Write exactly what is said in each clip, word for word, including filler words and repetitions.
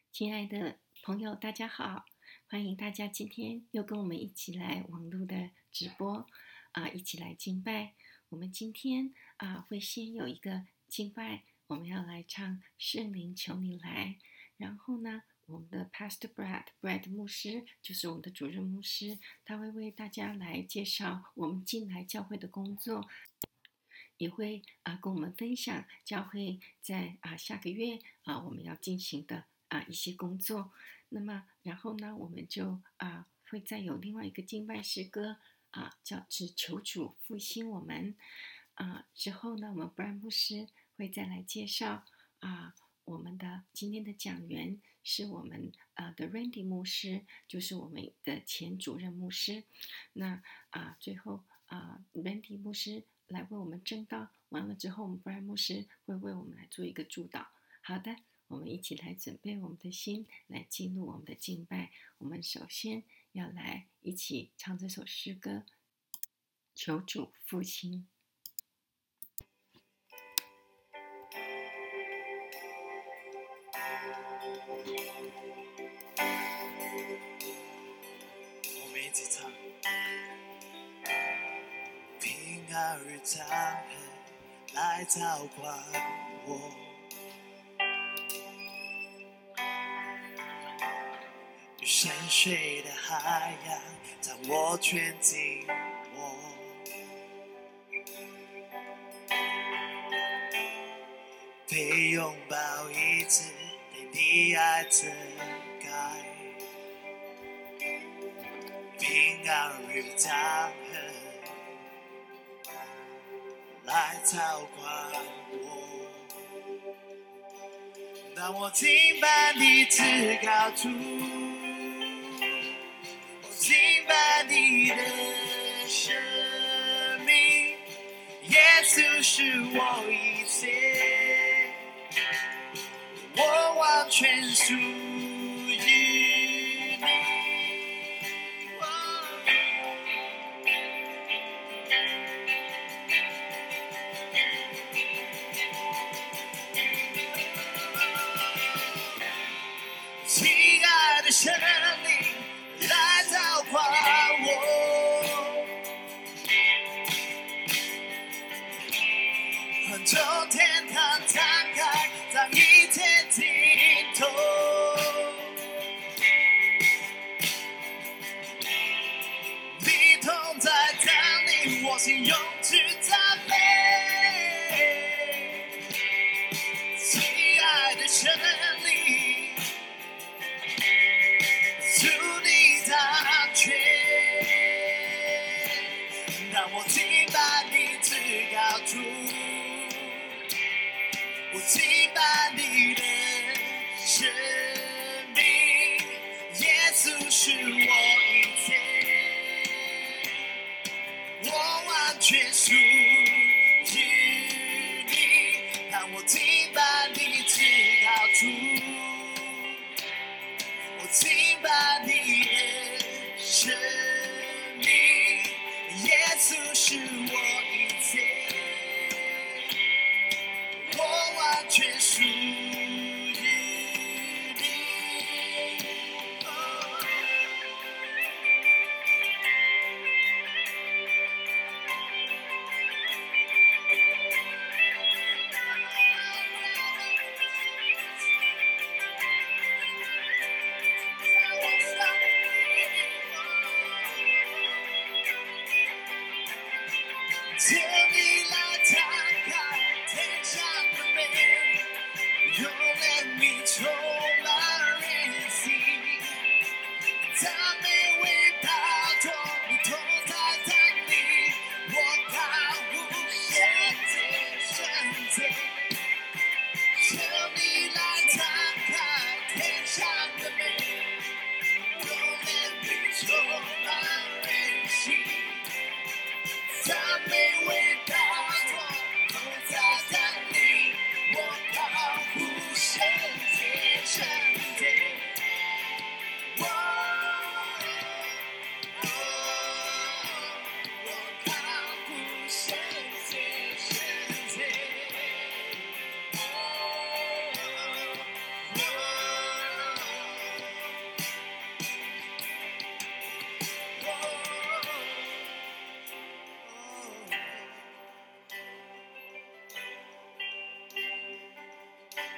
亲爱的朋友，大家好！欢迎大家今天又跟我们一起来网络的直播啊，一起来敬拜。我们今天啊会先有一个敬拜，我们要来唱《圣灵求你来》。然后呢，我们的 Pastor Brad Brad 牧师就是我们的主任牧师，他会为大家来介绍我们进来教会的工作。也会啊跟我们分享教会在啊下个月啊我们要进行的啊一些工作。那么然后呢，我们就啊会再有另外一个敬拜诗歌啊，叫只求主复兴我们啊。之后呢，我们布兰牧师会再来介绍啊我们的今天的讲员是我们啊的 Randy 牧师，就是我们的前主任牧师。那啊最后啊 Randy 牧师来为我们正道，完了之后，我们布莱牧师会为我们来做一个祝祷。好的，我们一起来准备我们的心，来进入我们的敬拜。我们首先要来一起唱这首诗歌，求主复兴。 我们一起唱。平安日常来照管我，与深邃的海洋将我圈紧我，被拥抱一直被你爱遮盖，平安日常来照管我，当我敬拜你至高主，我敬拜你的生命，耶稣是我一切，我完全属于你。亲爱的圣灵来照管我，环中天堂敞开，让一切尽头，你同在降临，我心永志赞美。亲爱的圣灵，主你掌权，让我敬拜你至高主，我敬拜你的生命，耶稣是我一切，我完全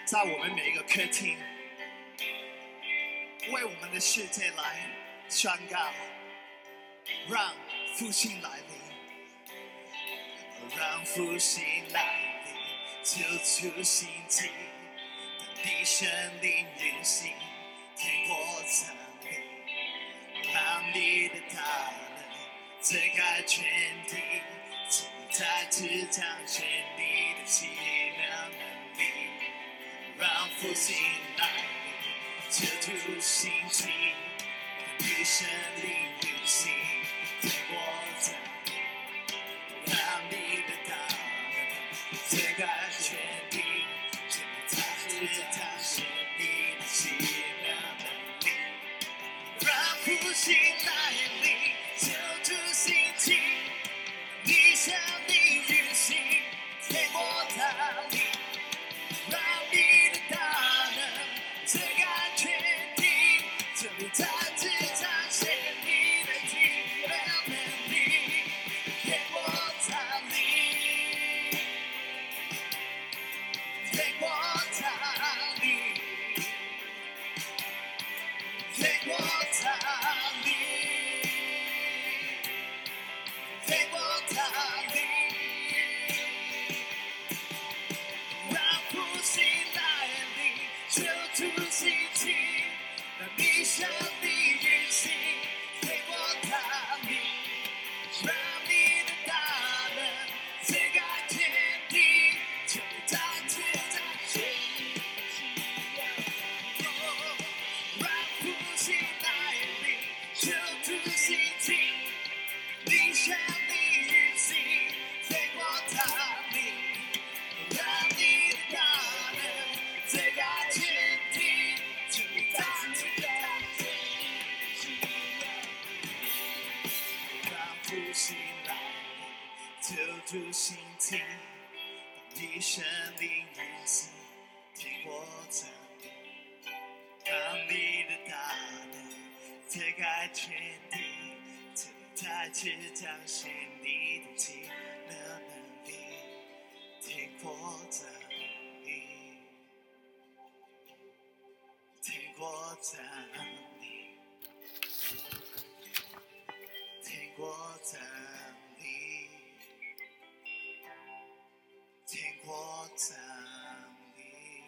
在我们每一个客厅，为我们的世界来宣告，让复兴来临，让复兴来临，救出心境，当地生灵运行，天国降临，让你的大能遮盖全地，请再次彰显你的奇妙能力，让复兴来临，救出心境，当地生灵运行，天国降临，让你的大能遮盖全地，请再次彰显你的奇妙能力，让复兴来临，救出心境，你向你运行，天国降临，让你的大能遮盖全地，这里再次彰显你的奇妙能力，天国降临，天国降临，天国降临，天国降临，让复兴来临，救出心情，让你向你运行，天国降临，让你的大能遮盖天地，就再次彰显你的奇妙能力，让复兴来临，救出心情，你向你运行，天国降临，让你的大能遮盖天地，就再次彰显你的奇妙能力，让复兴来临，救出心情，当地生灵运行，天国降临，让你的大能遮盖全地，这里再次彰显你的奇妙能力，天国降临，天国降临，天国降临，天国降临。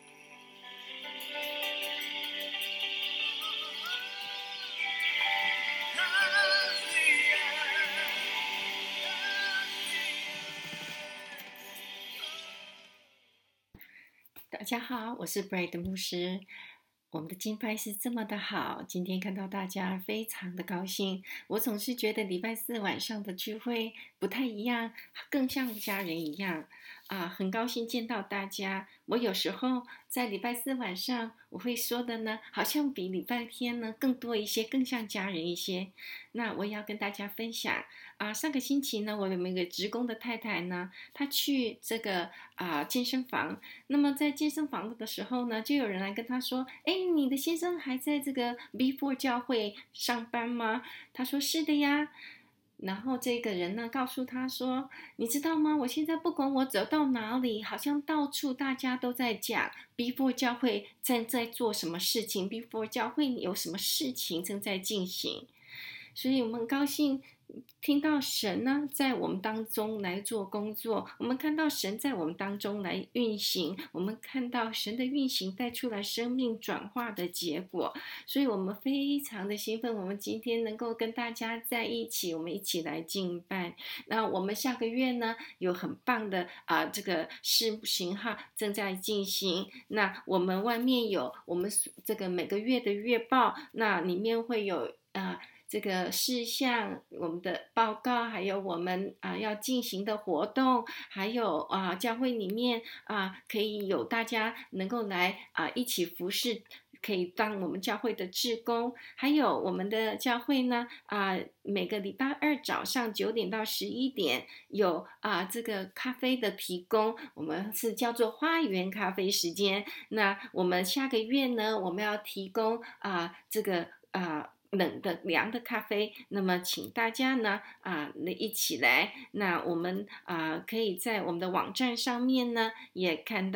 大家好，我是 Brad 牧师。我们的敬拜是这么的好，今天看到大家非常的高兴。我总是觉得礼拜四晚上的聚会不太一样，更像家人一样啊，很高兴见到大家。我有时候在礼拜四晚上我会说的呢，好像比礼拜天呢更多一些，更像家人一些。那我也要跟大家分享啊，上个星期呢，我有一个职工的太太呢，她去这个啊健身房。那么在健身房的时候呢，就有人来跟她说：“哎，你的先生还在这个 B 四 教会上班吗？”她说：“是的呀。”然后这个人呢，告诉他说：“你知道吗？我现在不管我走到哪里，好像到处大家都在讲 B 四 教会正在做什么事情 ，B 四 教会有什么事情正在进行。”所以我们很高兴听到神呢在我们当中来做工作，我们看到神在我们当中来运行，我们看到神的运行带出来生命转化的结果，所以我们非常的兴奋，我们今天能够跟大家在一起，我们一起来敬拜。那我们下个月呢有很棒的啊、呃、这个事情哈正在进行，那我们外面有我们这个每个月的月报，那里面会有啊。呃这个事项，我们的报告，还有我们啊、呃、要进行的活动，还有啊、呃、教会里面啊、呃、可以有大家能够来啊、呃、一起服侍，可以当我们教会的志工，还有我们的教会呢啊、呃、每个礼拜二早上九点到十一点有啊、呃、这个咖啡的提供，我们是叫做花园咖啡时间。那我们下个月呢，我们要提供啊、呃、这个啊。呃冷的凉的咖啡，那么请大家呢啊、呃、一起来，那我们啊、呃、可以在我们的网站上面呢也看到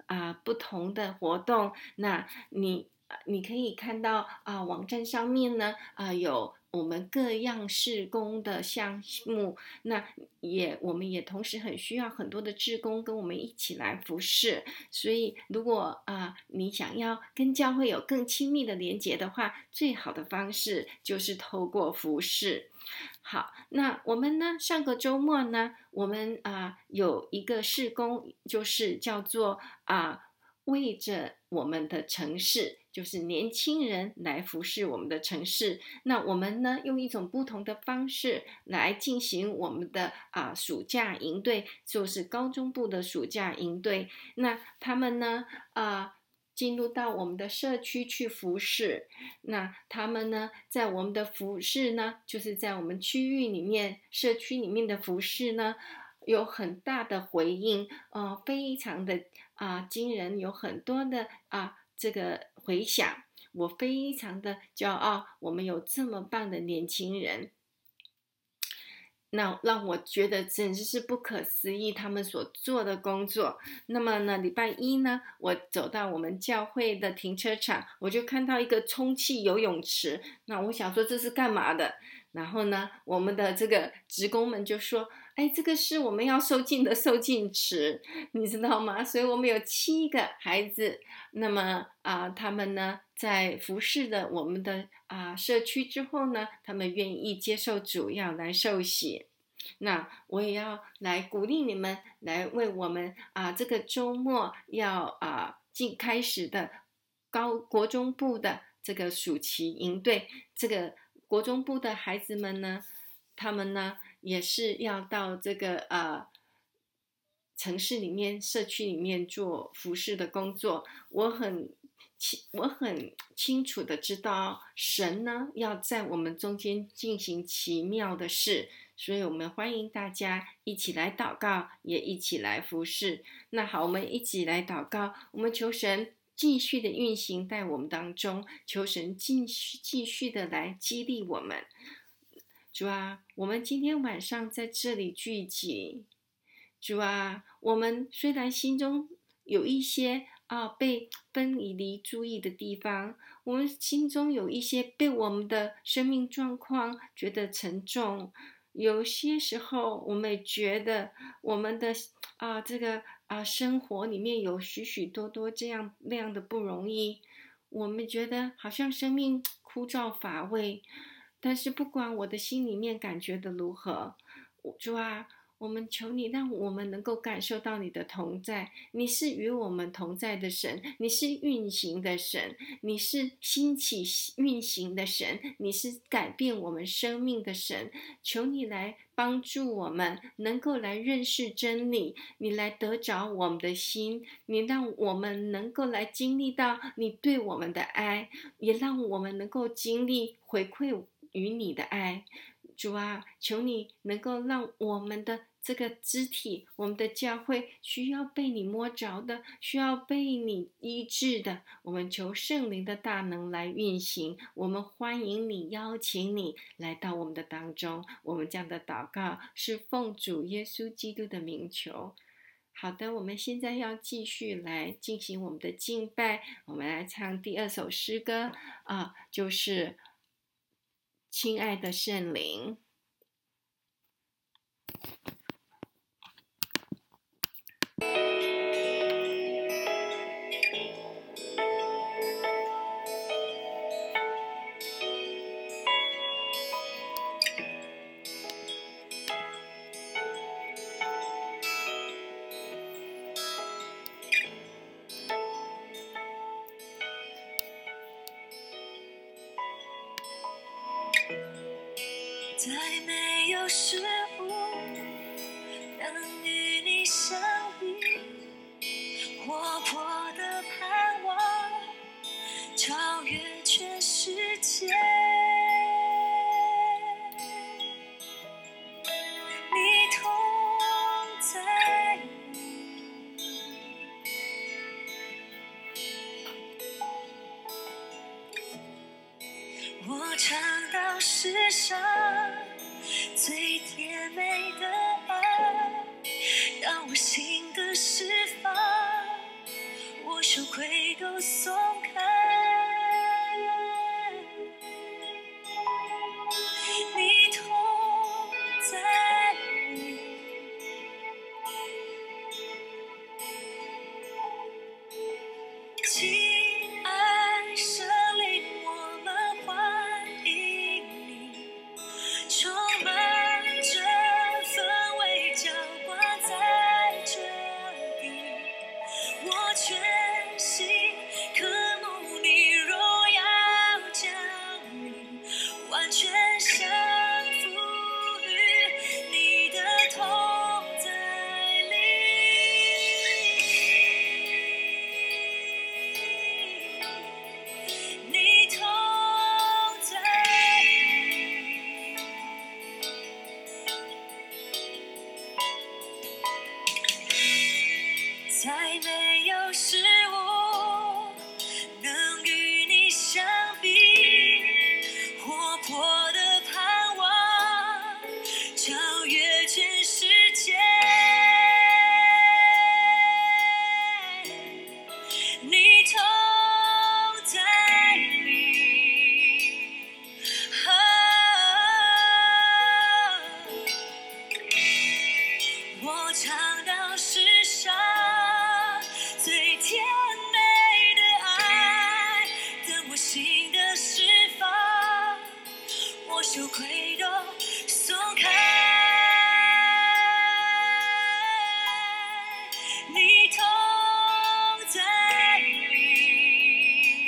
啊不同的活动，那你你可以看到啊网站上面呢啊有我们各样事工的项目，那也我们也同时很需要很多的志工跟我们一起来服侍，所以如果啊你想要跟教会有更亲密的连结的话，最好的方式就是透过服侍。好，那我们呢上个周末呢，我们啊有一个事工，就是叫做啊为着我们的城市，就是年轻人来服侍我们的城市。那我们呢用一种不同的方式来进行我们的啊暑假营队，就是高中部的暑假营队。那他们呢啊进入到我们的社区去服侍，那他们呢在我们的服侍呢，就是在我们区域里面社区里面的服侍呢有很大的回应，呃，非常的啊、呃、惊人，有很多的啊、呃、这个回响，我非常的骄傲，我们有这么棒的年轻人。那让我觉得简直是不可思议，他们所做的工作。那么呢，礼拜一呢，我走到我们教会的停车场，我就看到一个充气游泳池。那我想说这是干嘛的？然后呢，我们的这个职工们就说：“哎，这个是我们要收进的收进池，你知道吗？”所以我们有七个孩子，那么啊、呃，他们呢在服侍的我们的啊、呃、社区之后呢，他们愿意接受主要来受洗。那我也要来鼓励你们，来为我们啊、呃、这个周末要啊进、呃、开始的高国中部的这个暑期营队，这个国中部的孩子们呢，他们呢也是要到这个呃城市里面、社区里面做服侍的工作。我很我很清楚的知道，神呢要在我们中间进行奇妙的事，所以我们欢迎大家一起来祷告，也一起来服侍。那好，我们一起来祷告，我们求神继续的运行在我们当中，求神继续继续的来激励我们。主啊，我们今天晚上在这里聚集，主啊，我们虽然心中有一些啊被分离注意的地方，我们心中有一些被我们的生命状况觉得沉重，有些时候我们也觉得我们的啊这个啊生活里面有许许多多这样那样的不容易，我们觉得好像生命枯燥乏味，但是不管我的心里面感觉的如何，主啊，我们求你让我们能够感受到你的同在，你是与我们同在的神，你是运行的神，你是兴起运行的神，你是改变我们生命的神。求你来帮助我们能够来认识真理，你来得着我们的心，你让我们能够来经历到你对我们的爱，也让我们能够经历回馈于你的爱。主啊，求你能够让我们的这个肢体，我们的教会需要被你摸着的，需要被你医治的，我们求圣灵的大能来运行，我们欢迎你，邀请你来到我们的当中。我们这样的祷告是奉主耶稣基督的名求。好的，我们现在要继续来进行我们的敬拜，我们来唱第二首诗歌啊，就是亲爱的圣灵。 在没有事物能与你相比，活泼的盼望超越全世界。你同在，我尝到世上最甜美的爱，让我心的释放羞愧都松开，你同在里，亲爱圣灵，我们欢迎你，充满着氛围，浇灌在这里。我全心渴慕你荣耀降临，完全降服于你的同在里。你同在里，再没有事物能与你相比，活泼的盼望超越全世界。你同在里，啊我尝到世上最甜美的爱，等我心的释放，我羞愧都松开。你同在里，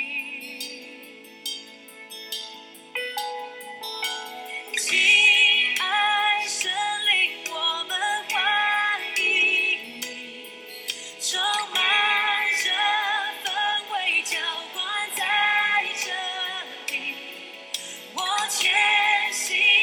亲爱圣灵，我们欢迎你，充满着氛围，浇灌在这里。我全心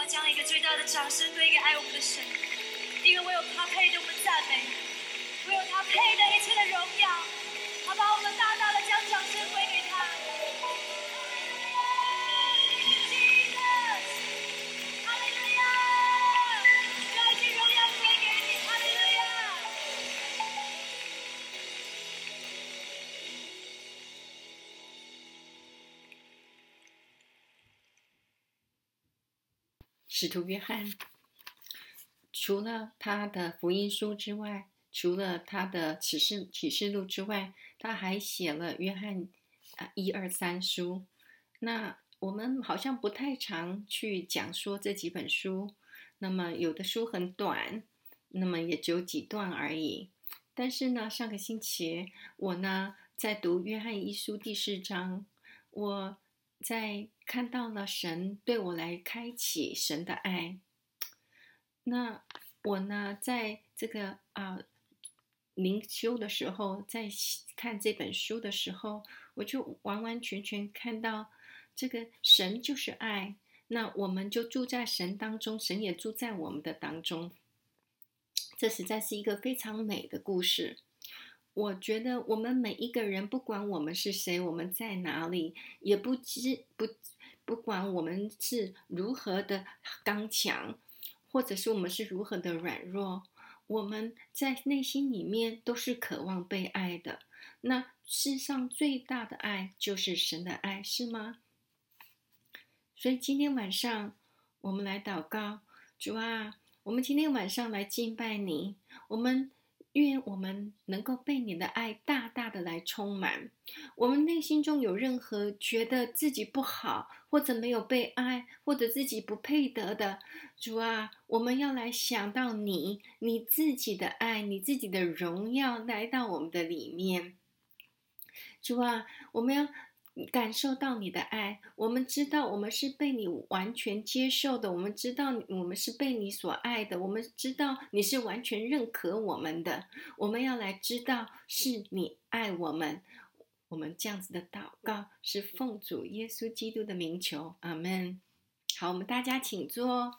我要将一个最大的掌声归给爱我们的神，因为唯有他配得我们赞美，唯有他配得一切的荣耀。好吧，我们大大的将掌声归给他。哈利路亚，将一切荣耀归给你。哈利路亚。 使徒约翰除了他的福音书之外，除了他的启示启示录之外，他还写了约翰啊一二三书。那我们好像不太常去讲说这几本书，那么有的书很短，那么也只有几段而已。但是呢，上个星期我呢在读约翰一书第四章，我在看到了神对我来开启神的爱。那我呢在这个啊、呃、灵修的时候，在看这本书的时候，我就完完全全看到这个神就是爱，那我们就住在神当中，神也住在我们的当中。这实在是一个非常美的故事。我觉得我们每一个人，不管我们是谁，我们在哪里，也不知不不管我们是如何的刚强，或者是我们是如何的软弱，我们在内心里面都是渴望被爱的。那世上最大的爱就是神的爱，是吗？所以今天晚上我们来祷告，主啊，我们今天晚上来敬拜你，我们愿我们能够被你的爱大大的来充满。我们内心中有任何觉得自己不好，或者没有被爱，或者自己不配得的，主啊，我们要来想到你，你自己的爱，你自己的荣耀来到我们的里面。主啊，我们要感受到你的爱，我们知道我们是被你完全接受的，我们知道我们是被你所爱的，我们知道你是完全认可我们的。我们要来知道是你爱我们。我们这样子的祷告是奉主耶稣基督的名求，阿们。好，我们大家请坐。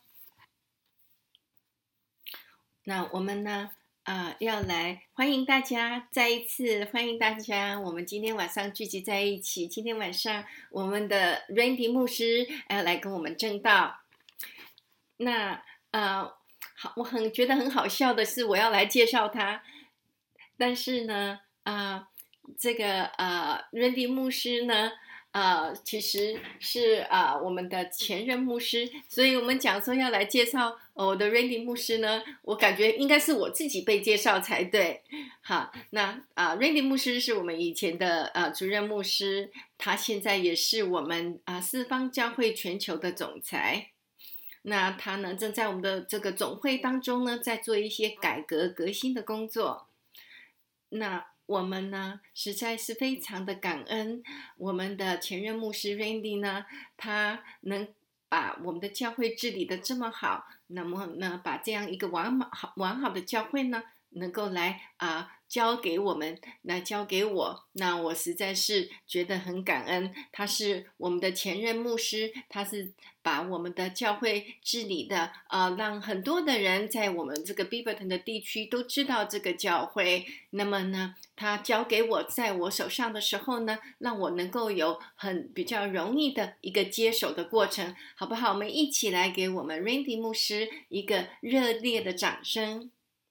那我们呢啊、呃，要来欢迎大家，再一次欢迎大家。我们今天晚上聚集在一起，今天晚上我们的 Randy 牧师要来跟我们证道。那呃，好，我很觉得很好笑的是，我要来介绍他，但是呢，啊、呃，这个呃 Randy 牧师呢。呃，其实是啊、呃，我们的前任牧师，所以我们讲说要来介绍、呃、我的 Randy 牧师呢，我感觉应该是我自己被介绍才对。好，那啊、呃、，Randy 牧师是我们以前的呃主任牧师，他现在也是我们啊、呃、四方教会全球的总裁。那他呢，正在我们的这个总会当中呢，在做一些改革革新的工作。那我们呢，实在是非常的感恩我们的前任牧师 Randy 呢，他能把我们的教会治理得这么好，那么呢，把这样一个完好完好的教会呢，能够来啊、呃、交给我们，来交给我，那我实在是觉得很感恩。他是我们的前任牧师，他是把我们的教会治理的啊、呃，让很多的人在我们这个 Beaverton 的地区都知道这个教会。那么呢，他交给我在我手上的时候呢，让我能够有很比较容易的一个接手的过程，好不好？我们一起来给我们 Randy 牧师一个热烈的掌声。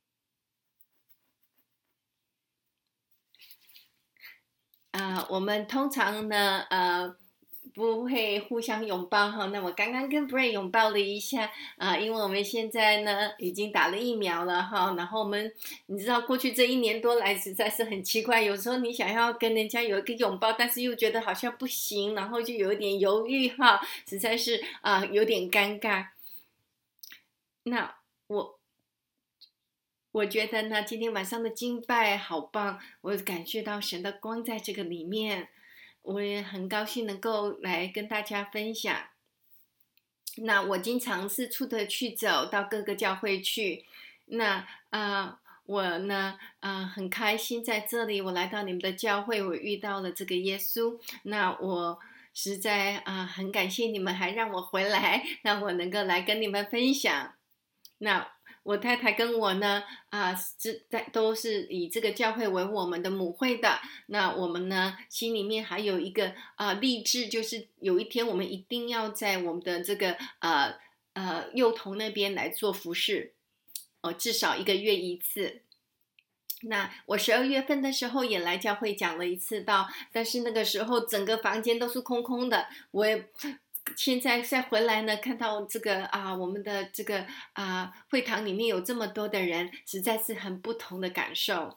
啊、呃，我们通常呢，呃，不会互相拥抱哈。那我刚刚跟 Bray 拥抱了一下啊、呃，因为我们现在呢已经打了疫苗了哈。然后我们，你知道过去这一年多来实在是很奇怪，有时候你想要跟人家有一个拥抱，但是又觉得好像不行，然后就有一点犹豫哈，实在是啊、呃、有点尴尬。那我。我觉得呢，今天晚上的敬拜好棒，我感觉到神的光在这个里面，我也很高兴能够来跟大家分享。那我经常四处的去走到各个教会去，那啊、呃，我呢啊、呃、很开心在这里，我来到你们的教会，我遇到了这个耶稣，那我实在啊、很感谢你们还让我回来，让我能够来跟你们分享。那我太太跟我呢，啊，是在都是以这个教会为我们的母会的。那我们呢，心里面还有一个啊立志，就是有一天我们一定要在我们的这个呃呃幼童那边来做服事，哦，至少一个月一次。那我十二月份的时候也来教会讲了一次道，但是那个时候整个房间都是空空的。我也现在再回来呢，看到这个啊，我们的这个啊会堂里面有这么多的人，实在是很不同的感受。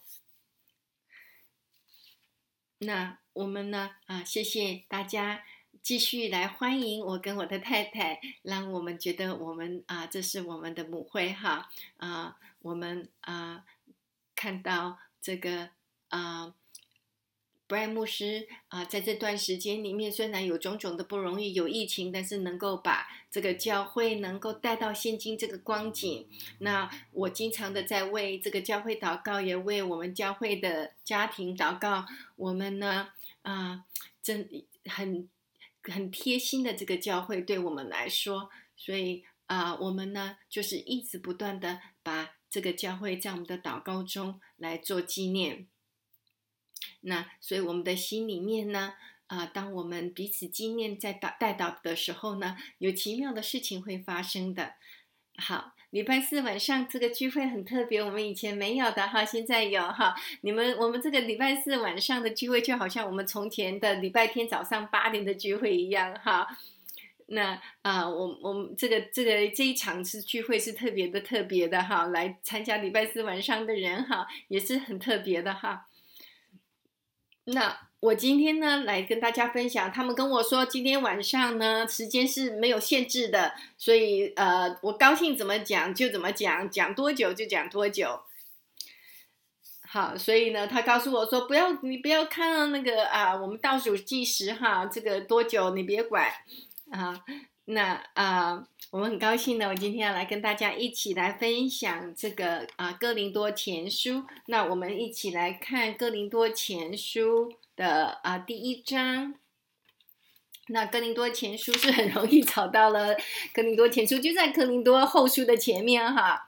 那我们呢啊，谢谢大家继续来欢迎我跟我的太太，让我们觉得我们啊，这是我们的母会哈啊，我们啊看到这个啊。布莱牧师啊，在这段时间里面，虽然有种种的不容易，有疫情，但是能够把这个教会能够带到现今这个光景。那我经常的在为这个教会祷告，也为我们教会的家庭祷告。我们呢，啊，真很很贴心的这个教会对我们来说，所以啊，我们呢就是一直不断的把这个教会在我们的祷告中来做纪念。那所以我们的心里面呢，啊、呃，当我们彼此纪念在祷带祷的时候呢，有奇妙的事情会发生的。好，礼拜四晚上这个聚会很特别，我们以前没有的哈，现在有哈。你们我们这个礼拜四晚上的聚会，就好像我们从前的礼拜天早上八点的聚会一样哈。那啊、呃，我我们这个这个这一场是聚会是特别的特别的哈，来参加礼拜四晚上的人哈，也是很特别的哈。那我今天呢，来跟大家分享，他们跟我说今天晚上呢，时间是没有限制的，所以呃，我高兴怎么讲就怎么讲，讲多久就讲多久。好，所以呢，他告诉我说，不要你不要看那个啊，我们倒数计时哈，这个多久你别管啊。那啊，我们很高兴呢，我今天要来跟大家一起来分享这个啊哥林多前书。那我们一起来看哥林多前书的啊第一章。那哥林多前书是很容易找到了，哥林多前书就在哥林多后书的前面哈。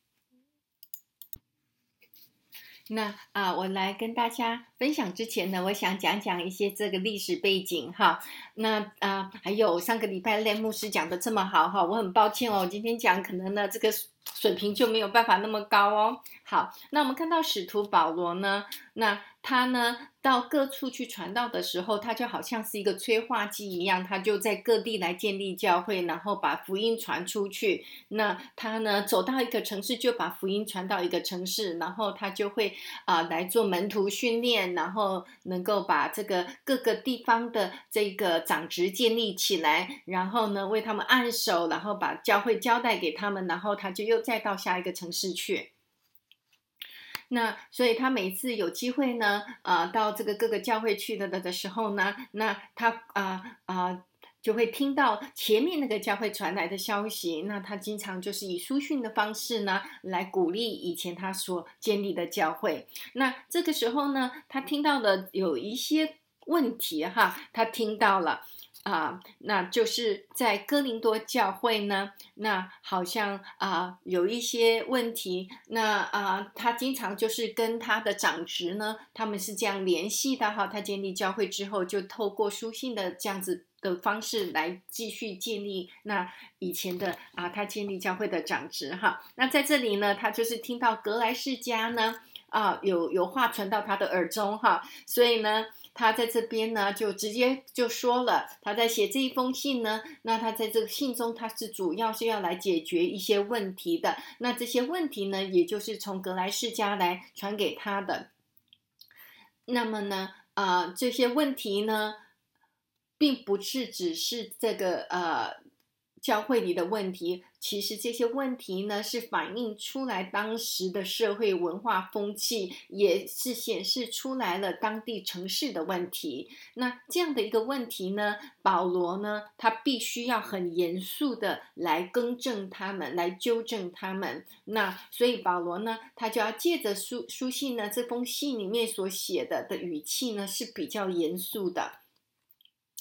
那啊，我来跟大家分享之前呢，我想讲讲一些这个历史背景哈。那啊，还有上个礼拜赖牧师讲的这么好哈，我很抱歉哦，今天讲可能呢这个水平就没有办法那么高哦。好，那我们看到使徒保罗呢，那他呢到各处去传道的时候，他就好像是一个催化剂一样，他就在各地来建立教会，然后把福音传出去。那他呢走到一个城市，就把福音传到一个城市，然后他就会啊、呃、来做门徒训练，然后能够把这个各个地方的这个长职建立起来，然后呢为他们按手，然后把教会交代给他们，然后他就又再到下一个城市去。那所以他每次有机会呢，呃，到这个各个教会去的的的时候呢，那他啊啊、呃呃、就会听到前面那个教会传来的消息，那他经常就是以书讯的方式呢来鼓励以前他所建立的教会。那这个时候呢，他听到的有一些问题哈，他听到了。啊、呃，那就是在哥林多教会呢，那好像啊、呃、有一些问题，那啊、呃、他经常就是跟他的长职呢，他们是这样联系的哈。他建立教会之后，就透过书信的这样子的方式来继续建立那以前的啊他建立教会的长职哈。那在这里呢，他就是听到格莱世家呢啊有有话传到他的耳中哈，所以呢。他在这边呢，就直接就说了，他在写这一封信呢，那他在这个信中，他是主要是要来解决一些问题的。那这些问题呢，也就是从格莱世家来传给他的。那么呢，啊、呃，这些问题呢，并不是只是这个呃教会里的问题，其实这些问题呢是反映出来当时的社会文化风气，也是显示出来了当地城市的问题。那这样的一个问题呢，保罗呢他必须要很严肃的来更正他们，来纠正他们。那所以保罗呢，他就要借着书书信呢，这封信里面所写的的语气呢是比较严肃的。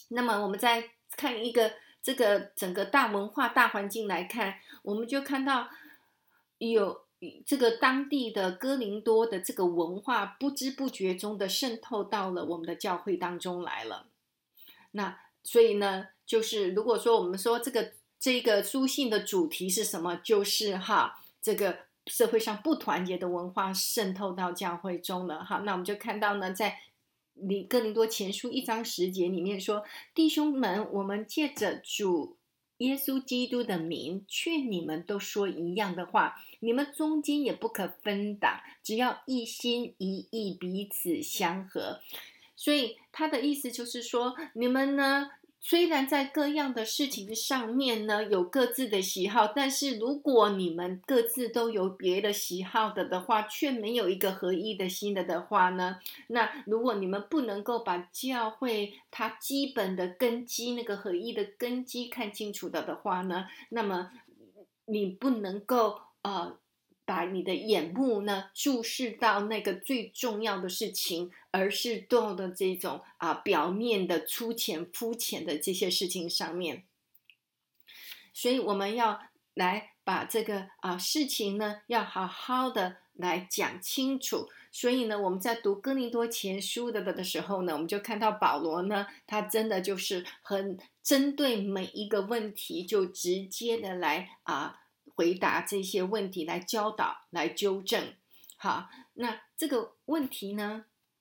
那么我们再看一个这个整个大文化大环境来看，我们就看到有这个当地的哥林多的这个文化不知不觉中的渗透到了我们的教会当中来了。那所以呢，就是如果说我们说这个这个书信的主题是什么，就是哈这个社会上不团结的文化渗透到教会中了。好，那我们就看到呢，在哥林多前书一章十节里面说，弟兄们，我们借着主耶稣基督的名劝你们都说一样的话，你们中间也不可分党，只要一心一意，彼此相合。所以他的意思就是说，你们呢虽然在各样的事情上面呢有各自的喜好，但是如果你们各自都有别的喜好的的话，却没有一个合一的心的的话呢，那如果你们不能够把教会它基本的根基，那个合一的根基看清楚的的话呢，那么你不能够呃把你的眼目呢注视到那个最重要的事情，而是到的这种啊表面的粗浅肤浅的这些事情上面。所以我们要来把这个啊事情呢要好好的来讲清楚。所以呢，我们在读哥林多前书的的时候呢，我们就看到保罗呢，他真的就是很针对每一个问题，就直接的来啊回答这些问题，来教导，来纠正。好，那这个问题呢，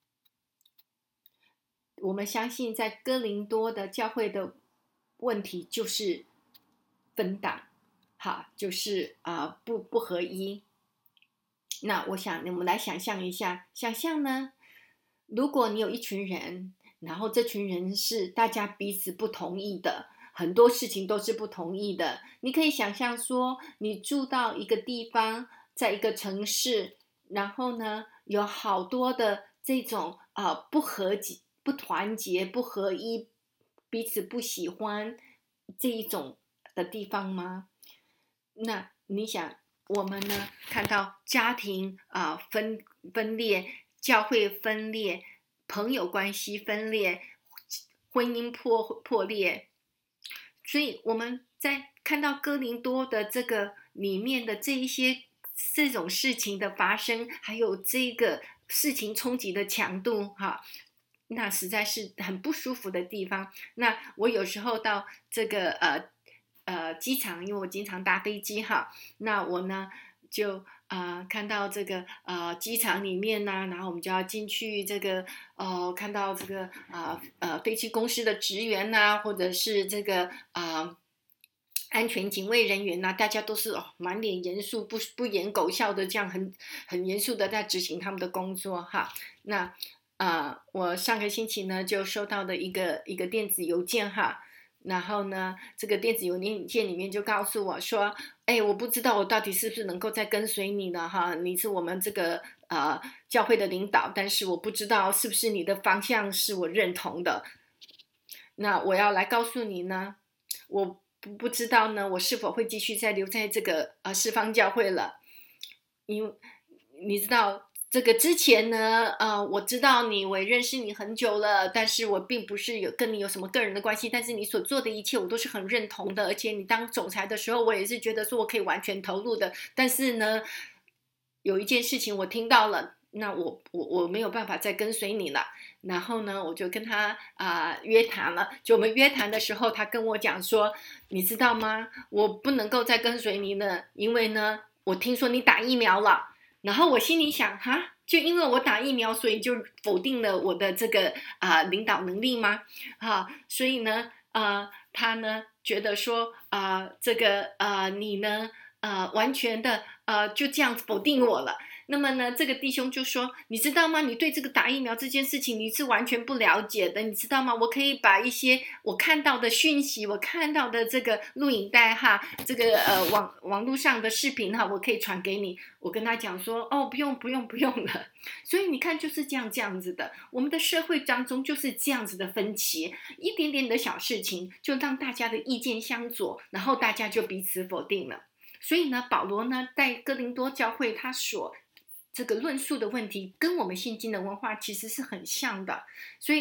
我们相信在哥林多的教会的问题就是分党，好，就是啊、呃、不不合一。那我想我们来想象一下，想象呢，如果你有一群人，然后这群人是大家彼此不同意的，很多事情都是不同意的，你可以想象说，你住到一个地方，在一个城市，然后呢，有好多的这种啊、呃、不和结、不团结、不合一，彼此不喜欢这一种的地方吗？那你想，我们呢看到家庭啊、呃、分分裂，教会分裂，朋友关系分裂，婚姻破破裂，所以我们在看到哥林多的这个里面的这一些这种事情的发生，还有这个事情冲击的强度，哈。那实在是很不舒服的地方。那我有时候到这个呃呃机场，因为我经常搭飞机哈，那我呢就呃看到这个呃机场里面呢、啊，然后我们就要进去这个呃看到这个呃呃飞机公司的职员呐、啊，或者是这个啊。呃安全警卫人员呐、啊，大家都是哦满脸严肃，不不演狗笑的，这样很很严肃的在执行他们的工作哈。那啊、呃，我上个星期呢就收到的一个一个电子邮件哈，然后呢，这个电子邮件里面就告诉我说，哎，我不知道我到底是不是能够再跟随你呢哈，你是我们这个呃教会的领导，但是我不知道是不是你的方向是我认同的。那我要来告诉你呢，我不不知道呢，我是否会继续再留在这个呃四方教会了，因为你知道。这个之前呢，呃，我知道你，我也认识你很久了，但是我并不是有跟你有什么个人的关系，但是你所做的一切我都是很认同的，而且你当总裁的时候，我也是觉得说我可以完全投入的。但是呢，有一件事情我听到了，那我我我没有办法再跟随你了。然后呢，我就跟他啊、呃、约谈了。就我们约谈的时候，他跟我讲说，你知道吗？我不能够再跟随你了，因为呢，我听说你打疫苗了。然后我心里想，哈，就因为我打疫苗，所以就否定了我的这个啊、呃、领导能力吗？啊，所以呢，呃，他呢觉得说啊、呃，这个呃你呢呃完全的呃就这样否定我了。那么呢，这个弟兄就说，你知道吗？你对这个打疫苗这件事情你是完全不了解的，你知道吗？我可以把一些我看到的讯息，我看到的这个录影带哈，这个呃网网络上的视频哈，我可以传给你。我跟他讲说，哦，不用不用不用了。所以你看，就是这样这样子的，我们的社会当中就是这样子的分歧，一点点的小事情就让大家的意见相左，然后大家就彼此否定了。所以呢，保罗呢在哥林多教会他所这个论述的问题跟我们现今的文化其实是很像的，所以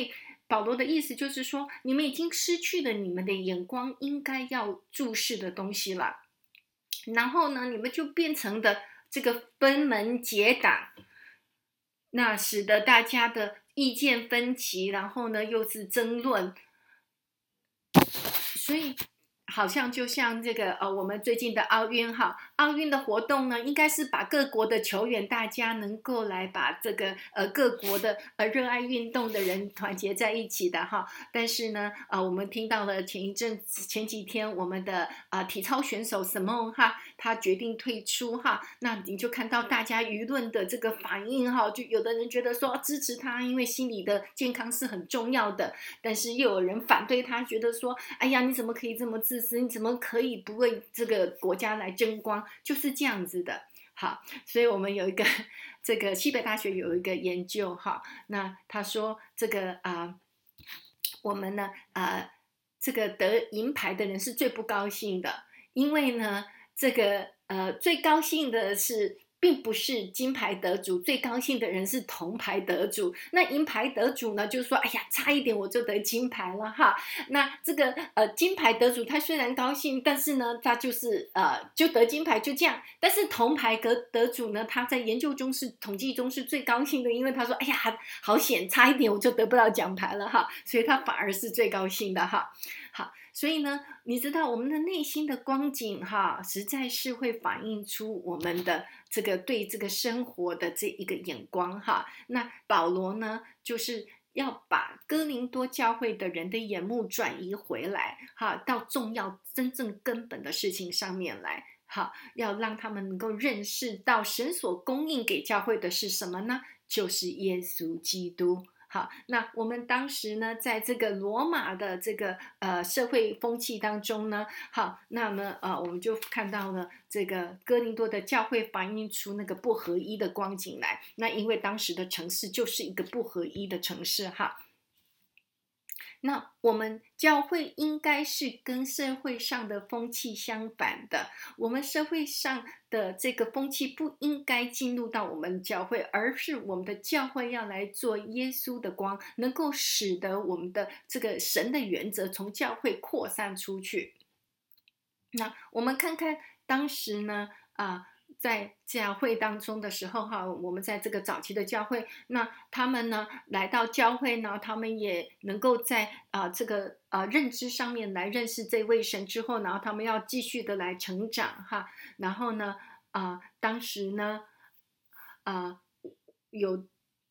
保罗的意思就是说，你们已经失去了你们的眼光应该要注视的东西了，然后呢，你们就变成的这个分门结党，那使得大家的意见分歧，然后呢又是争论，所以好像就像这个呃，我们最近的奥运哈，奥运的活动呢，应该是把各国的球员，大家能够来把这个呃各国的呃热爱运动的人团结在一起的哈。但是呢，呃，我们听到了前一阵前几天我们的呃体操选手 Simone 哈，他决定退出哈，那你就看到大家舆论的这个反应哈，就有的人觉得说支持他，因为心理的健康是很重要的，但是又有人反对他，觉得说，哎呀，你怎么可以这么自私？你怎么可以不为这个国家来争光？就是这样子的。好，所以我们有一个这个西北大学有一个研究哈，那他说这个啊、呃，我们呢啊、呃，这个得银牌的人是最不高兴的，因为呢，这个呃最高兴的是。并不是金牌得主，最高兴的人是铜牌得主。那银牌得主呢，就说：“哎呀，差一点我就得金牌了哈。”那这个呃金牌得主他虽然高兴，但是呢，他就是呃就得金牌就这样。但是铜牌得得主呢，他在研究中是统计中是最高兴的，因为他说：“哎呀，好险，差一点我就得不到奖牌了哈。”所以他反而是最高兴的哈。好，所以呢，你知道我们的内心的光景哈，实在是会反映出我们的这个对这个生活的这一个眼光哈。那保罗呢，就是要把哥林多教会的人的眼目转移回来哈，到重要真正根本的事情上面来。好，要让他们能够认识到神所供应给教会的是什么呢？就是耶稣基督。好，那我们当时呢，在这个罗马的这个呃社会风气当中呢，好，那么呃我们就看到了这个哥林多的教会反映出那个不合一的光景来。那因为当时的城市就是一个不合一的城市哈。那我们教会应该是跟社会上的风气相反的，我们社会上的这个风气不应该进入到我们教会，而是我们的教会要来做耶稣的光，能够使得我们的这个神的原则从教会扩散出去。那我们看看当时呢啊。在教会当中的时候哈，我们在这个早期的教会，那他们呢来到教会呢，他们也能够在啊、呃、这个啊、呃、认知上面来认识这位神之后，然后他们要继续的来成长哈，然后呢啊、呃、当时呢啊、呃、有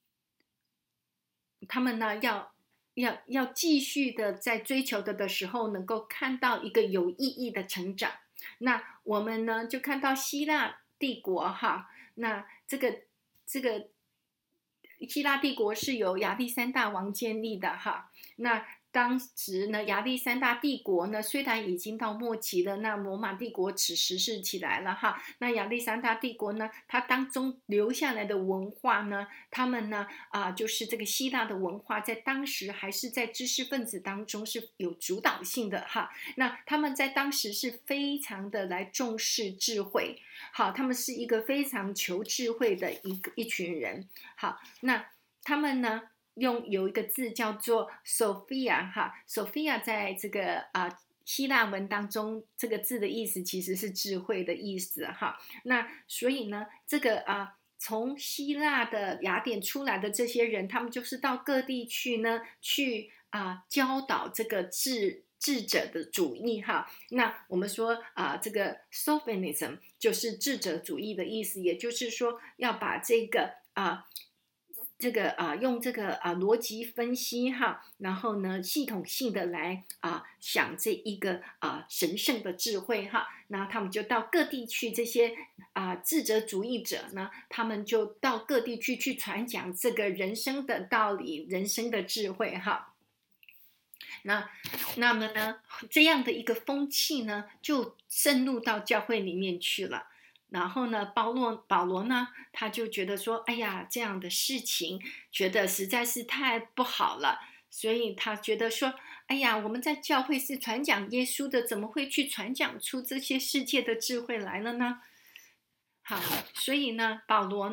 他们呢要要要继续的在追求的的时候，能够看到一个有意义的成长。那我们呢就看到希腊帝国哈，那这个这个希腊帝国是由亚历山大王建立的哈。那当时呢，亚历山大帝国呢虽然已经到末期了，那罗马帝国此时是起来了哈。那亚历山大帝国呢，它当中留下来的文化呢，他们呢啊、呃，就是这个希腊的文化，在当时还是在知识分子当中是有主导性的哈。那他们在当时是非常的来重视智慧，好，他们是一个非常求智慧的一个一群人。好，那他们呢？用有一个字叫做 Sophia 哈 ，Sophia 在这个啊、呃、希腊文当中，这个字的意思其实是智慧的意思哈。那所以呢，这个啊、呃、从希腊的雅典出来的这些人，他们就是到各地去呢，去啊、呃、教导这个智智者的主义哈。那我们说啊、呃，这个 Sophianism 就是智者主义的意思，也就是说要把这个啊。呃这个啊、呃，用这个啊、呃、逻辑分析哈，然后呢系统性的来啊、呃、想这一个啊、呃、神圣的智慧哈，那他们就到各地去，这些啊、呃、智者主义者呢，他们就到各地去去传讲这个人生的道理、人生的智慧哈。那那么呢，这样的一个风气呢，就渗入到教会里面去了。然后呢，保罗保罗呢，他就觉得说，哎呀，这样的事情，觉得实在是太不好了，所以他觉得说，哎呀，我们在教会是传讲耶稣的，怎么会去传讲出这些世界的智慧来了呢？好，所以呢，保罗呢，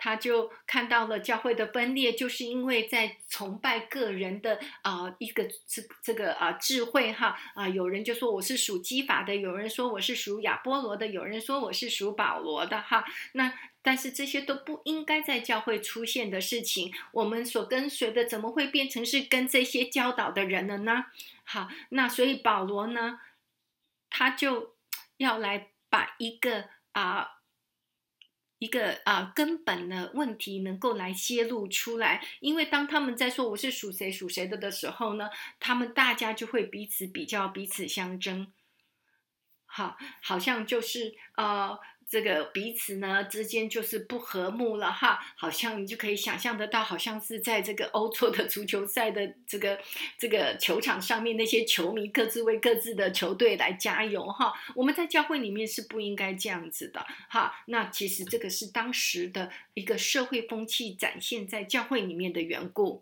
他就看到了教会的分裂，就是因为在崇拜个人的啊、呃、一个这这个啊、呃、智慧哈啊、呃，有人就说我是属基法的，有人说我是属亚波罗的，有人说我是属保罗的哈。那但是这些都不应该在教会出现的事情，我们所跟随的怎么会变成是跟这些教导的人了呢？好，那所以保罗呢，他就要来把一个啊、呃、一个啊、呃、根本的问题能够来揭露出来，因为当他们在说我是属谁属谁的的时候呢，他们大家就会彼此比较，彼此相争。好，好像就是呃，这个彼此呢之间就是不和睦了哈，好像你就可以想象得到，好像是在这个欧洲的足球赛的这个这个球场上面，那些球迷各自为各自的球队来加油哈。我们在教会里面是不应该这样子的哈。那其实这个是当时的一个社会风气展现在教会里面的缘故。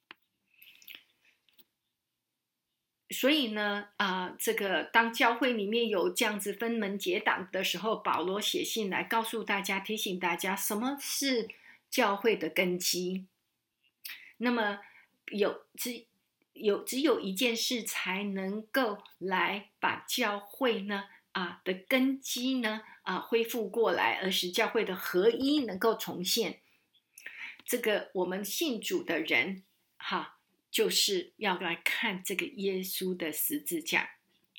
所以呢，啊、呃，这个当教会里面有这样子分门结党的时候，保罗写信来告诉大家，提醒大家什么是教会的根基。那么有只有只有一件事才能够来把教会呢啊的根基呢啊恢复过来，而使教会的合一能够重现。这个我们信主的人，哈。就是要来看这个耶稣的十字架，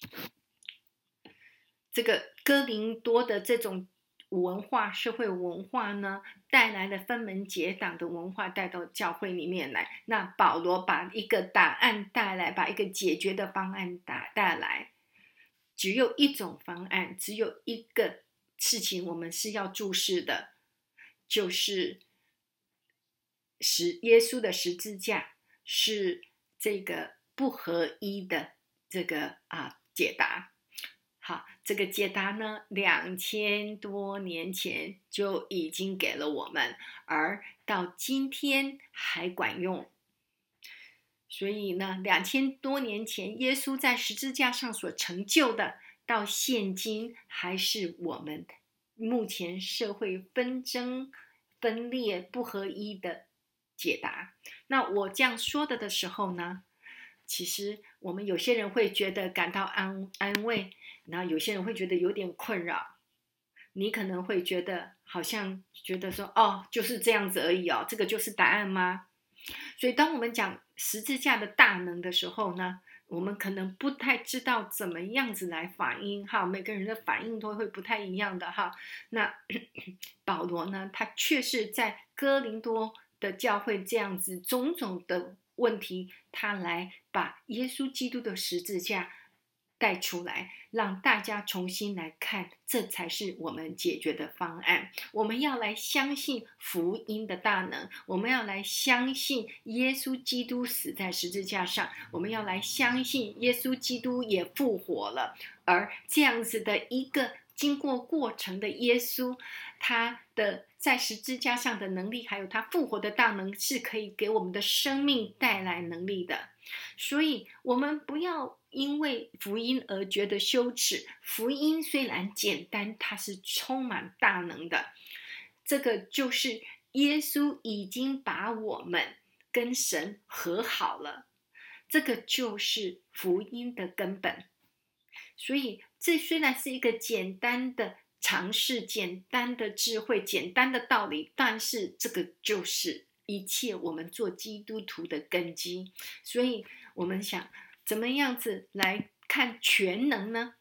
这个哥林多的这种文化社会文化呢，带来了分门结党的文化带到教会里面来。那保罗把一个答案带来，把一个解决的方案带带来。只有一种方案，只有一个事情我们是要注视的，就是十耶稣的十字架。是这个不合一的这个啊解答。好，这个解答呢，两千多年前就已经给了我们，而到今天还管用。所以呢，两千多年前耶稣在十字架上所成就的，到现今还是我们目前社会纷争、分裂、不合一的解答。那我这样说的的时候呢，其实我们有些人会觉得感到安安慰，然后有些人会觉得有点困扰。你可能会觉得好像觉得说，哦，就是这样子而已哦，这个就是答案吗？所以当我们讲十字架的大能的时候呢，我们可能不太知道怎么样子来反应哈，每个人的反应都会不太一样的哈。那保罗呢，他却是在哥林多的教会这样子种种的问题，他来把耶稣基督的十字架带出来，让大家重新来看，这才是我们解决的方案。我们要来相信福音的大能，我们要来相信耶稣基督死在十字架上，我们要来相信耶稣基督也复活了。而这样子的一个经过过程的耶稣，他的在十字架上的能力，还有他复活的大能，是可以给我们的生命带来能力的。所以我们不要因为福音而觉得羞耻，福音虽然简单，它是充满大能的。这个就是耶稣已经把我们跟神和好了，这个就是福音的根本。所以这虽然是一个简单的尝试，简单的智慧，简单的道理，但是这个就是一切我们做基督徒的根基。所以我们想怎么样子来看全能呢？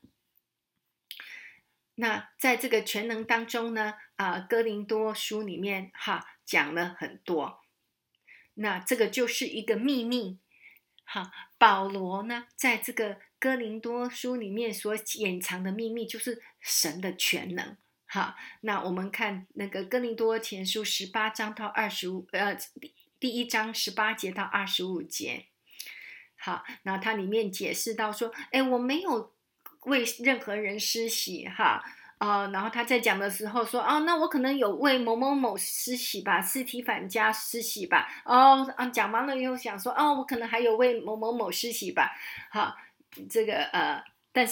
那在这个全能当中呢，啊、呃，哥林多书里面哈讲了很多。那这个就是一个秘密。好，保罗呢，在这个哥林多书里面所掩藏的秘密，就是神的全能。好，那我们看那个哥林多前书十八章到二十五，呃，第一章十八节到二十五节。好，那它里面解释到说，哎，我没有为任何人施洗哈。呃，然后他在讲的时候说，哦，那我可能有为某某某施洗吧，司提反家施洗吧。哦，啊，讲完了以后想说，哦，我可能还有为某某某施洗吧。好，这个呃，但是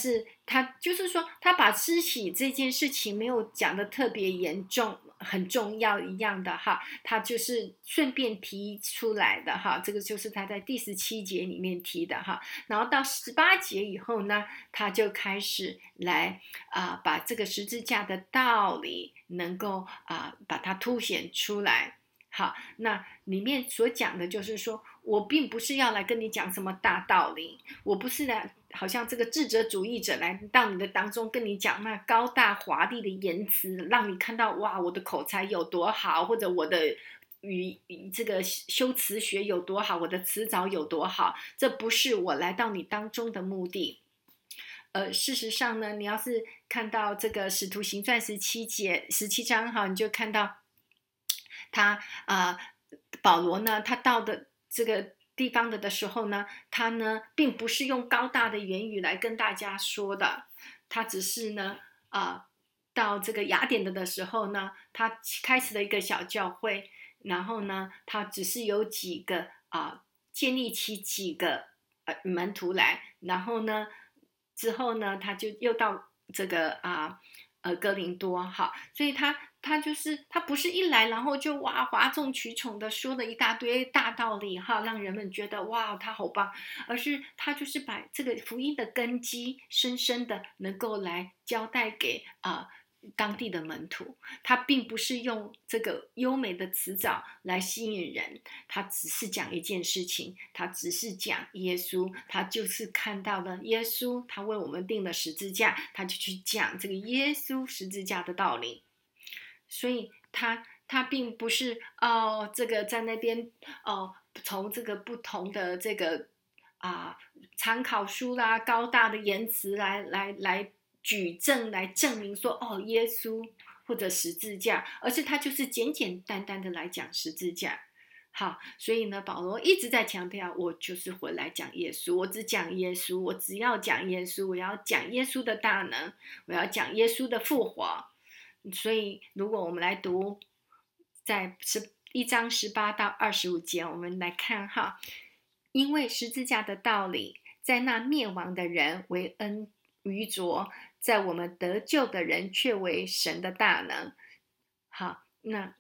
他就是说，他把施洗这件事情没有讲得特别严重、很重要一样的哈，他就是顺便提出来的哈，这个就是他在第十七节里面提的哈，然后到十八节以后呢，他就开始来啊、呃，把这个十字架的道理能够啊、呃、把它凸显出来。好，那里面所讲的就是说，我并不是要来跟你讲什么大道理，我不是来好像这个智者主义者来到你的当中跟你讲那高大华丽的言辞，让你看到哇，我的口才有多好，或者我的语这个修辞学有多好，我的词藻有多好，这不是我来到你当中的目的。呃，事实上呢，你要是看到这个使徒行传十七节十七章哈，你就看到他啊、呃，保罗呢，他到的这个地方的的时候呢，他呢并不是用高大的言语来跟大家说的，他只是呢啊、呃，到这个雅典的的时候呢，他开始了一个小教会，然后呢，他只是有几个啊、呃，建立起几个呃门徒来，然后呢之后呢，他就又到这个啊呃哥林多哈，所以他。他就是他不是一来然后就哇哗众取宠的说了一大堆大道理哈，让人们觉得哇他好棒，而是他就是把这个福音的根基深深的能够来交代给啊、呃、当地的门徒，他并不是用这个优美的词藻来吸引人，他只是讲一件事情，他只是讲耶稣，他就是看到了耶稣，他为我们定了十字架，他就去讲这个耶稣十字架的道理。所以他他并不是哦，这个在那边哦，从这个不同的这个啊参考书啦、高大的言辞来来来举证来证明说哦，耶稣或者十字架，而是他就是简简单单的来讲十字架。好，所以呢，保罗一直在强调，我就是回来讲耶稣，我只讲耶稣，我只要讲耶稣，我要讲耶稣的大能，我要讲耶稣的复活。所以，如果我们来读在十一章十八到二十五节，我们来看哈，因为十字架的道理，在那灭亡的人为恩愚拙，在我们得救的人却为神的大能。好，那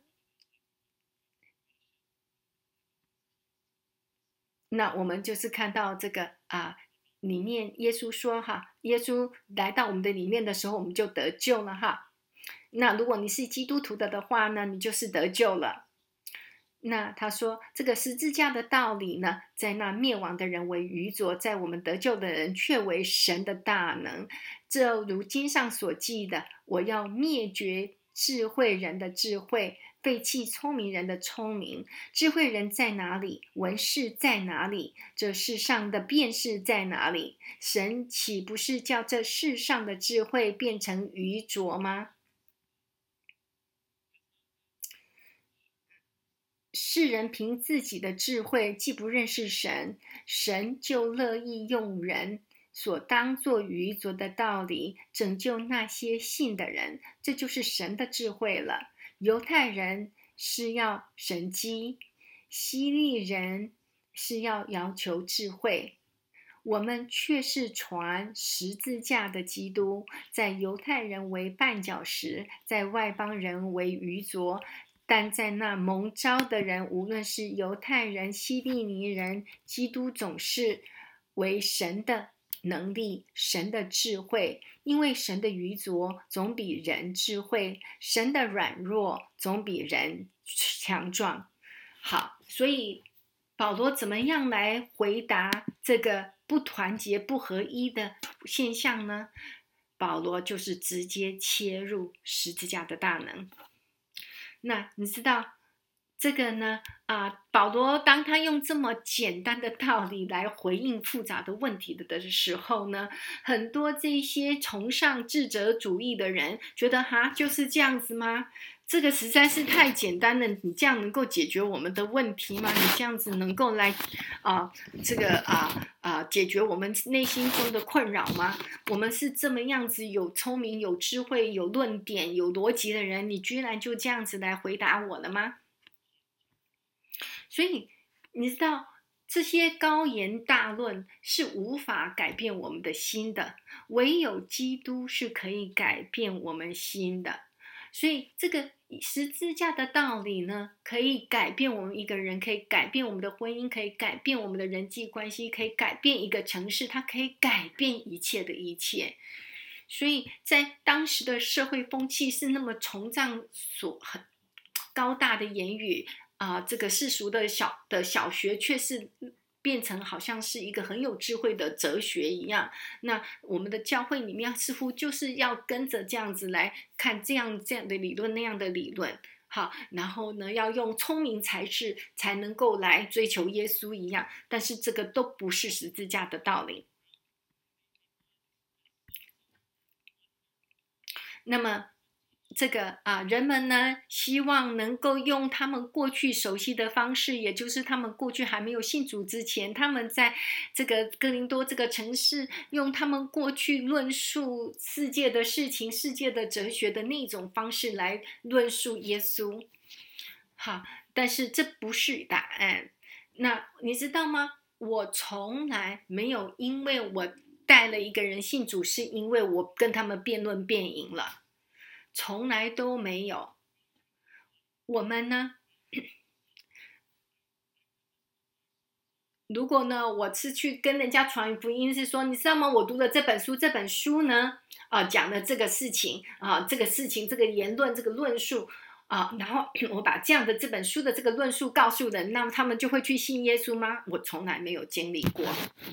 那我们就是看到这个啊，里面耶稣说哈，耶稣来到我们的里面的时候，我们就得救了哈。那如果你是基督徒的的话呢，你就是得救了。那他说这个十字架的道理呢，在那灭亡的人为愚拙，在我们得救的人却为神的大能。这如经上所记的，我要灭绝智慧人的智慧，废弃聪明人的聪明。智慧人在哪里？文士在哪里？这世上的辨识在哪里？神岂不是叫这世上的智慧变成愚拙吗？世人凭自己的智慧既不认识神，神就乐意用人所当作愚拙的道理拯救那些信的人，这就是神的智慧了。犹太人是要神迹，希利人是要要求智慧，我们却是传十字架的基督，在犹太人为绊脚石，在外邦人为愚拙，但在那蒙召的人，无论是犹太人、希利尼人，基督总是为神的能力，神的智慧，因为神的愚拙总比人智慧，神的软弱总比人强壮。好，所以保罗怎么样来回答这个不团结、不合一的现象呢？保罗就是直接切入十字架的大能。那你知道这个呢？啊、呃，保罗当他用这么简单的道理来回应复杂的问题的时候呢，很多这些崇尚智者主义的人觉得哈，就是这样子吗？这个实在是太简单了，你这样能够解决我们的问题吗？你这样子能够来啊、呃，这个啊啊、呃、解决我们内心中的困扰吗？我们是这么样子有聪明、有智慧、有论点、有逻辑的人，你居然就这样子来回答我了吗？所以你知道这些高言大论是无法改变我们的心的，唯有基督是可以改变我们心的。所以这个十字架的道理呢，可以改变我们一个人，可以改变我们的婚姻，可以改变我们的人际关系，可以改变一个城市，它可以改变一切的一切。所以在当时的社会风气是那么崇尚所很高大的言语啊、呃，这个世俗的小的小学却是变成好像是一个很有智慧的哲学一样。那我们的教会里面似乎就是要跟着这样子来看这样这样的理论那样的理论，好，然后呢要用聪明才智才能够来追求耶稣一样，但是这个都不是十字架的道理。那么这个啊，人们呢希望能够用他们过去熟悉的方式，也就是他们过去还没有信主之前，他们在这个哥林多这个城市，用他们过去论述世界的事情、世界的哲学的那种方式来论述耶稣。好，但是这不是答案。那你知道吗？我从来没有因为我带了一个人信主，是因为我跟他们辩论辩赢了，从来都没有。我们呢，如果呢，我是去跟人家传福音，是说，你知道吗？我读了这本书，这本书呢，啊、呃，讲了这个事情啊、呃，这个事情，这个言论，这个论述啊、呃，然后我把这样的这本书的这个论述告诉人，那么他们就会去信耶稣吗？我从来没有经历过。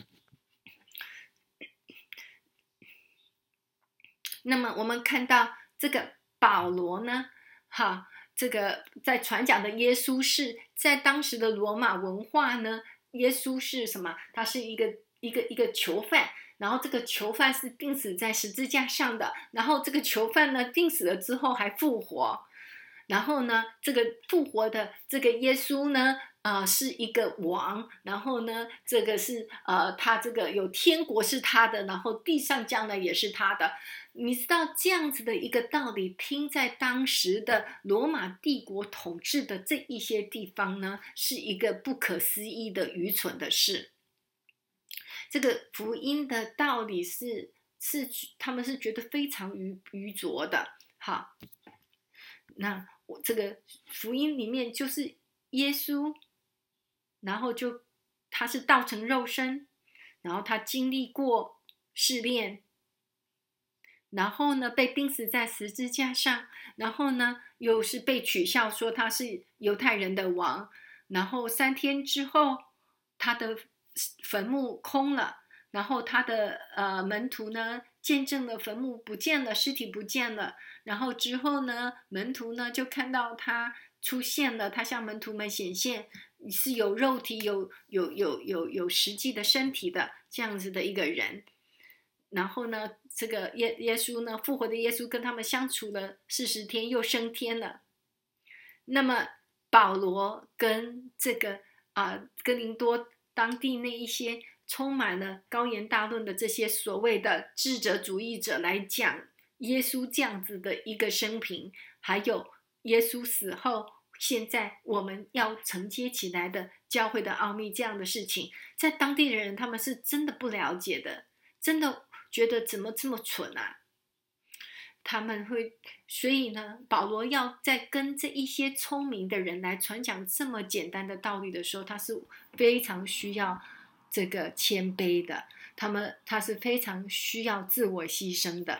那么我们看到这个保罗呢，哈，这个在传讲的耶稣是在当时的罗马文化呢，耶稣是什么？他是一个一个一个囚犯，然后这个囚犯是钉死在十字架上的，然后这个囚犯呢钉死了之后还复活，然后呢，这个复活的这个耶稣呢，啊、呃，是一个王，然后呢，这个是呃，他这个有天国是他的，然后地上将来也是他的。你知道这样子的一个道理，听在当时的罗马帝国统治的这一些地方呢，是一个不可思议的愚蠢的事。这个福音的道理是是他们是觉得非常愚愚拙的。好，那我这个福音里面就是耶稣，然后就他是道成肉身，然后他经历过试炼。然后呢，被钉死在十字架上，然后呢，又是被取笑说他是犹太人的王，然后三天之后，他的坟墓空了，然后他的呃门徒呢见证了坟墓不见了，尸体不见了，然后之后呢，门徒呢就看到他出现了，他向门徒们显现，是有肉体、有有有有有实际的身体的这样子的一个人。然后呢，这个耶耶稣呢，复活的耶稣跟他们相处了四十天，又升天了。那么保罗跟这个啊、呃、哥林多当地那一些充满了高言大论的这些所谓的智者主义者来讲耶稣这样子的一个生平，还有耶稣死后现在我们要承接起来的教会的奥秘这样的事情，在当地的人他们是真的不了解的，真的觉得怎么这么蠢啊？他们会，所以呢，保罗要在跟这一些聪明的人来传讲这么简单的道理的时候，他是非常需要这个谦卑的，他们他是非常需要自我牺牲的。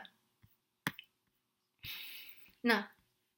那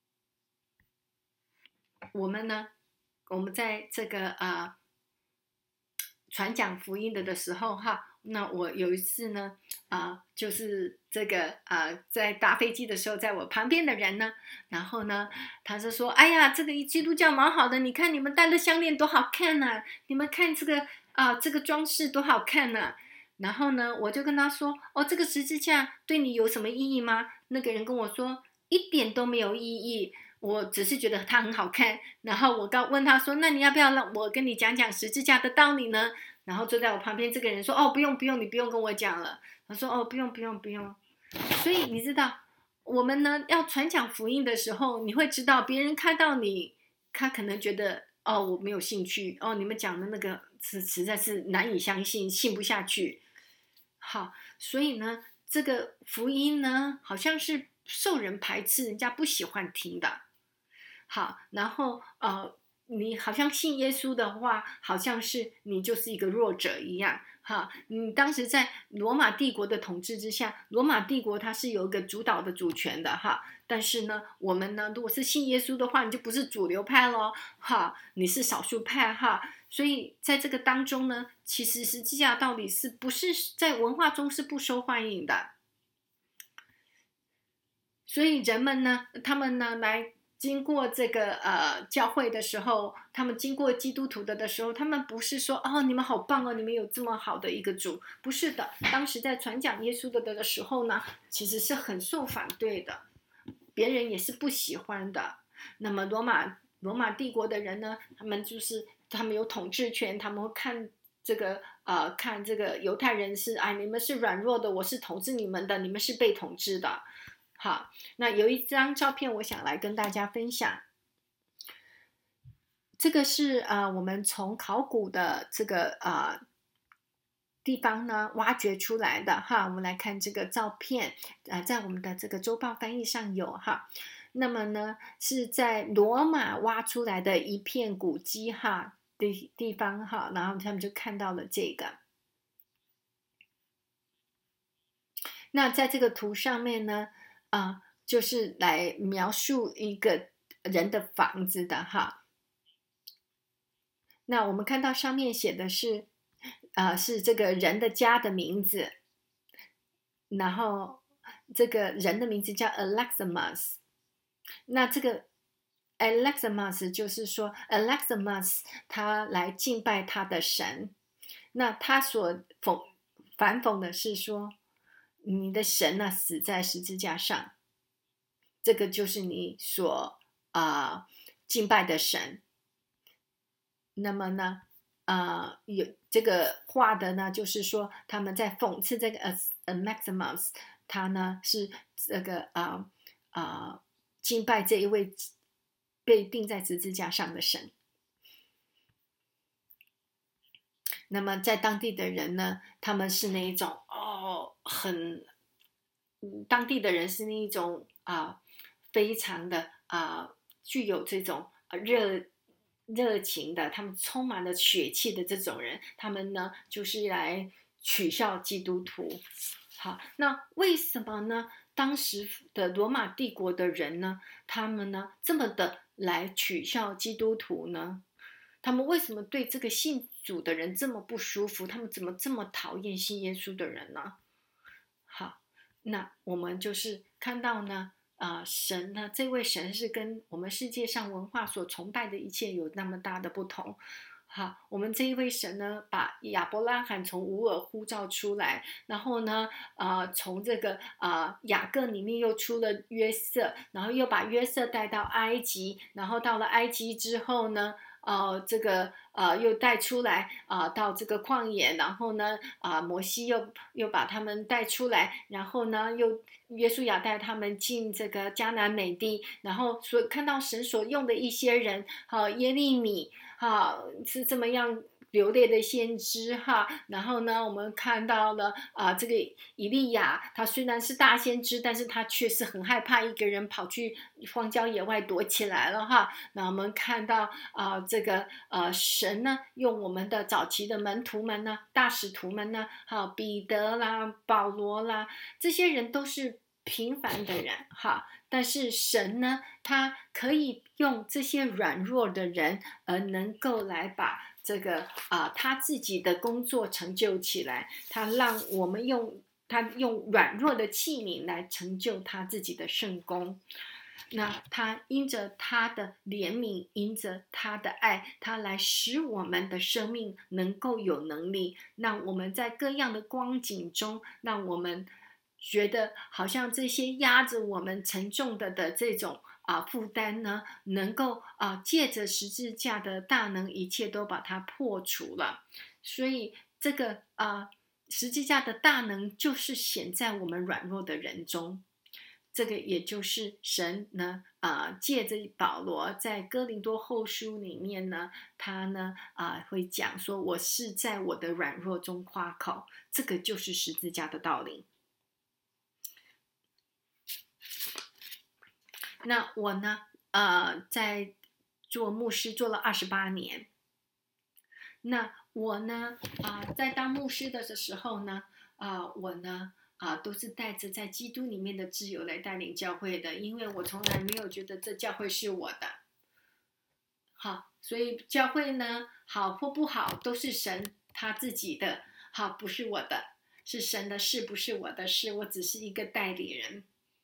我们呢，我们在这个啊、呃、传讲福音的的时候哈。那我有一次呢，啊、呃，就是这个啊、呃，在搭飞机的时候，在我旁边的人呢，然后呢，他是说，哎呀，这个基督教蛮好的，你看你们戴的项链多好看呐、啊，你们看这个啊、呃，这个装饰多好看呐、啊。然后呢，我就跟他说，哦，这个十字架对你有什么意义吗？那个人跟我说，一点都没有意义，我只是觉得它很好看。然后我刚问他说，那你要不要让我跟你讲讲十字架的道理呢？然后坐在我旁边这个人说，哦，不用不用，你不用跟我讲了。他说，哦，不用不用不用。所以你知道，我们呢要传讲福音的时候，你会知道别人看到你，他可能觉得，哦，我没有兴趣，哦，你们讲的那个是实在是难以相信，信不下去。好，所以呢，这个福音呢，好像是受人排斥，人家不喜欢听的。好，然后呃，你好像信耶稣的话，好像是你就是一个弱者一样。哈，你当时在罗马帝国的统治之下，罗马帝国它是有一个主导的主权的哈。但是呢，我们呢，如果是信耶稣的话，你就不是主流派咯，哈，你是少数派哈。所以在这个当中呢，其实十字架到底是不是在文化中是不受欢迎的？所以人们呢，他们呢来经过这个呃教会的时候，他们经过基督徒的的时候，他们不是说哦你们好棒哦，你们有这么好的一个主，不是的。当时在传讲耶稣的的时候呢，其实是很受反对的，别人也是不喜欢的。那么罗马罗马帝国的人呢，他们就是他们有统治权，他们会看这个呃看这个犹太人是哎你们是软弱的，我是统治你们的，你们是被统治的。好，那有一张照片我想来跟大家分享，这个是呃我们从考古的这个呃地方呢挖掘出来的哈，我们来看这个照片，呃，在我们的这个周报翻译上有哈。那么呢是在罗马挖出来的一片古迹哈的地方哈，然后他们就看到了这个。那在这个图上面呢，啊、呃，就是来描述一个人的房子的哈。那我们看到上面写的是，呃，是这个人的家的名字，然后这个人的名字叫 Aleximus。那这个 Aleximus 就是说 Aleximus 他来敬拜他的神，那他所讽反讽的是说，你的神呢死在十字架上，这个就是你所啊、呃、敬拜的神。那么呢，呃，有这个画的呢，就是说他们在讽刺这个 Aleximus， 他呢是这个啊啊、呃呃、敬拜这一位被钉在十字架上的神。那么在当地的人呢，他们是那一种哦，很，当地的人是那一种啊、呃，非常的啊、呃，具有这种热热情的，他们充满了血气的这种人，他们呢就是来取笑基督徒。好，那为什么呢？当时的罗马帝国的人呢，他们呢这么的来取笑基督徒呢？他们为什么对这个信主的人这么不舒服？他们怎么这么讨厌信耶稣的人呢？好，那我们就是看到呢，啊、呃，神呢，这位神是跟我们世界上文化所崇拜的一切有那么大的不同。好，我们这一位神呢，把亚伯拉罕从乌尔呼召出来，然后呢，呃，从这个呃雅各里面又出了约瑟，然后又把约瑟带到埃及，然后到了埃及之后呢，呃，这个呃又带出来啊、呃，到这个旷野，然后呢，啊、呃，摩西又又把他们带出来，然后呢，又约书亚带他们进这个迦南美地，然后所看到神所用的一些人，好、呃、耶利米。哈，是这么样流泪的先知哈，然后呢，我们看到了啊、呃，这个以利亚，他虽然是大先知，但是他却是很害怕一个人跑去荒郊野外躲起来了哈。那我们看到啊、呃，这个呃神呢，用我们的早期的门徒们呢，大使徒们呢，哈，彼得啦、保罗啦，这些人都是平凡的人哈。但是神呢，他可以用这些软弱的人，而能够来把这个啊、呃、他自己的工作成就起来。他让我们用他用软弱的器皿来成就他自己的圣工。那他因着他的怜悯，因着他的爱，他来使我们的生命能够有能力，让我们在各样的光景中，让我们觉得好像这些压着我们沉重的的这种啊负担呢，能够啊借着十字架的大能，一切都把它破除了。所以这个啊十字架的大能就是显在我们软弱的人中。 这个也就是神呢，啊、呃，借着保罗在哥林多后书里面呢，他呢，啊、呃，会讲说，我是在我的软弱中夸口，这个就是十字架的道理。那我呢，呃，在做牧师做了二十八年。那我呢，啊、呃，在当牧师的时候呢，啊、呃，我呢。啊，都是带着在基督里面的自由来带领教会的，因为我从来没有觉得这教会是我的。好，所以教会呢，好或不好都是神他自己的，好，不是我的，是神的事，不是我的事，我只是一个代理人。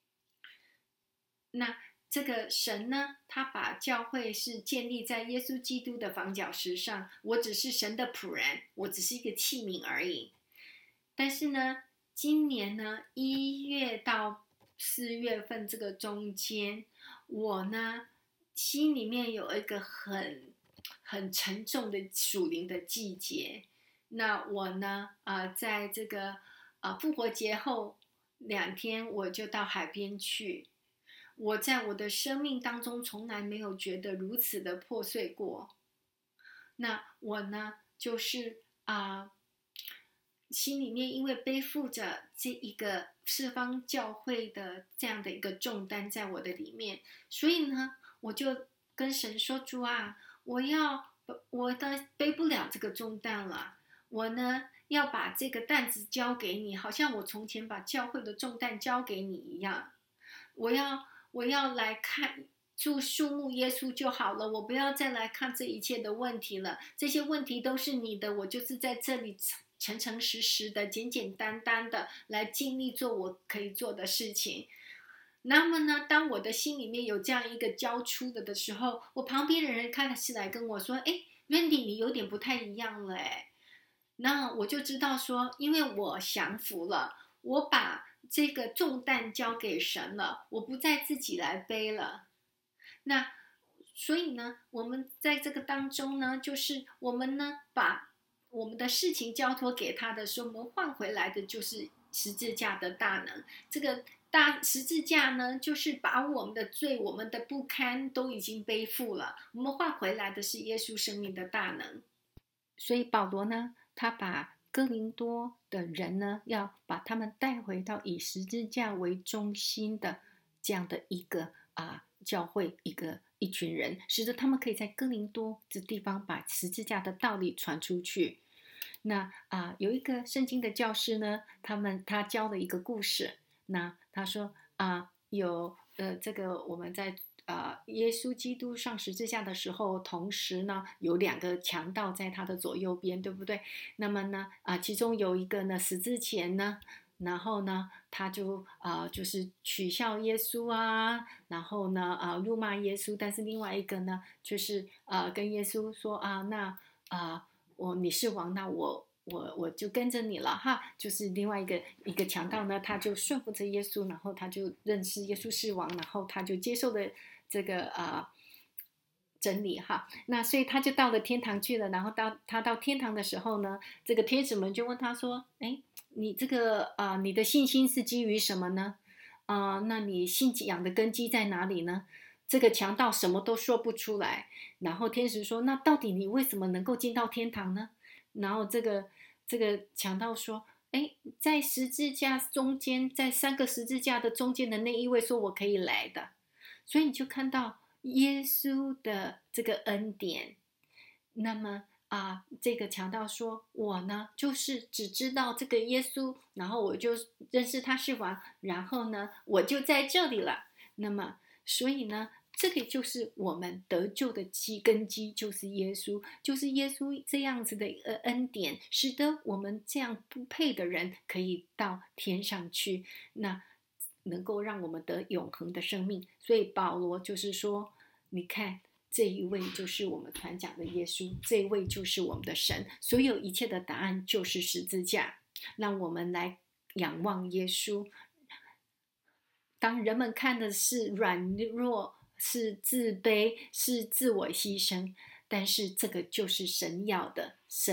那这个神呢，他把教会是建立在耶稣基督的房角石上，我只是神的仆人，我只是一个器皿而已。但是呢，今年呢，一月到四月份这个中间，我呢心里面有一个很很沉重的属灵的季节。那我呢，啊、呃，在这个啊复活节后两天，我就到海边去。我在我的生命当中从来没有觉得如此的破碎过。那我呢，就是啊。呃心里面因为背负着这一个四方教会的这样的一个重担在我的里面，所以呢，我就跟神说：主啊，我要我的背不了这个重担了，我呢要把这个担子交给你，好像我从前把教会的重担交给你一样。我要我要来看注树木耶稣就好了，我不要再来看这一切的问题了，这些问题都是你的，我就是在这里诚诚实实的、简简单单的来尽力做我可以做的事情。那么呢，当我的心里面有这样一个交出的的时候，我旁边的人开始来跟我说：哎 Randy 你有点不太一样了哎。那我就知道说，因为我降服了，我把这个重担交给神了，我不再自己来背了。那所以呢，我们在这个当中呢，就是我们呢把我们的事情交托给他的时候，我们换回来的就是十字架的大能。这个大十字架呢，就是把我们的罪、我们的不堪都已经背负了，我们换回来的是耶稣生命的大能。所以保罗呢，他把哥林多的人呢，要把他们带回到以十字架为中心的这样的一个啊教会，一个一群人，使得他们可以在哥林多这地方把十字架的道理传出去。那啊，有一个圣经的教师呢，他们他教了一个故事。那他说啊，有呃，这个我们在啊耶稣基督上十字架的时候，同时呢有两个强盗在他的左右边，对不对？那么呢啊，其中有一个呢死之前呢，然后呢他就啊、呃、就是取笑耶稣啊，然后呢啊、呃、辱骂耶稣，但是另外一个呢就是啊、呃、跟耶稣说啊，那啊。呃我你是王，那我我我就跟着你了哈。就是另外一个一个强盗呢，他就顺服着耶稣，然后他就认识耶稣是王，然后他就接受了这个啊、呃、真理哈。那所以他就到了天堂去了。然后到他到天堂的时候呢，这个天使们就问他说：哎，你这个啊、呃、你的信心是基于什么呢？啊、呃，那你信仰的根基在哪里呢？这个强盗什么都说不出来，然后天使说：那到底你为什么能够进到天堂呢？然后这个这个强盗说：哎，在十字架中间，在三个十字架的中间的那一位说我可以来的。所以你就看到耶稣的这个恩典。那么啊，这个强盗说：我呢就是只知道这个耶稣，然后我就认识他是王，然后呢我就在这里了。那么所以呢，这个就是我们得救的基根基，就是耶稣，就是耶稣这样子的呃恩典，使得我们这样不配的人可以到天上去，那能够让我们得永恒的生命。所以保罗就是说，你看这一位就是我们传讲的耶稣，这一位就是我们的神，所有一切的答案就是十字架。让我们来仰望耶稣。当人们看的是软弱，是自卑，是自我牺牲，但是这个就是神要的。神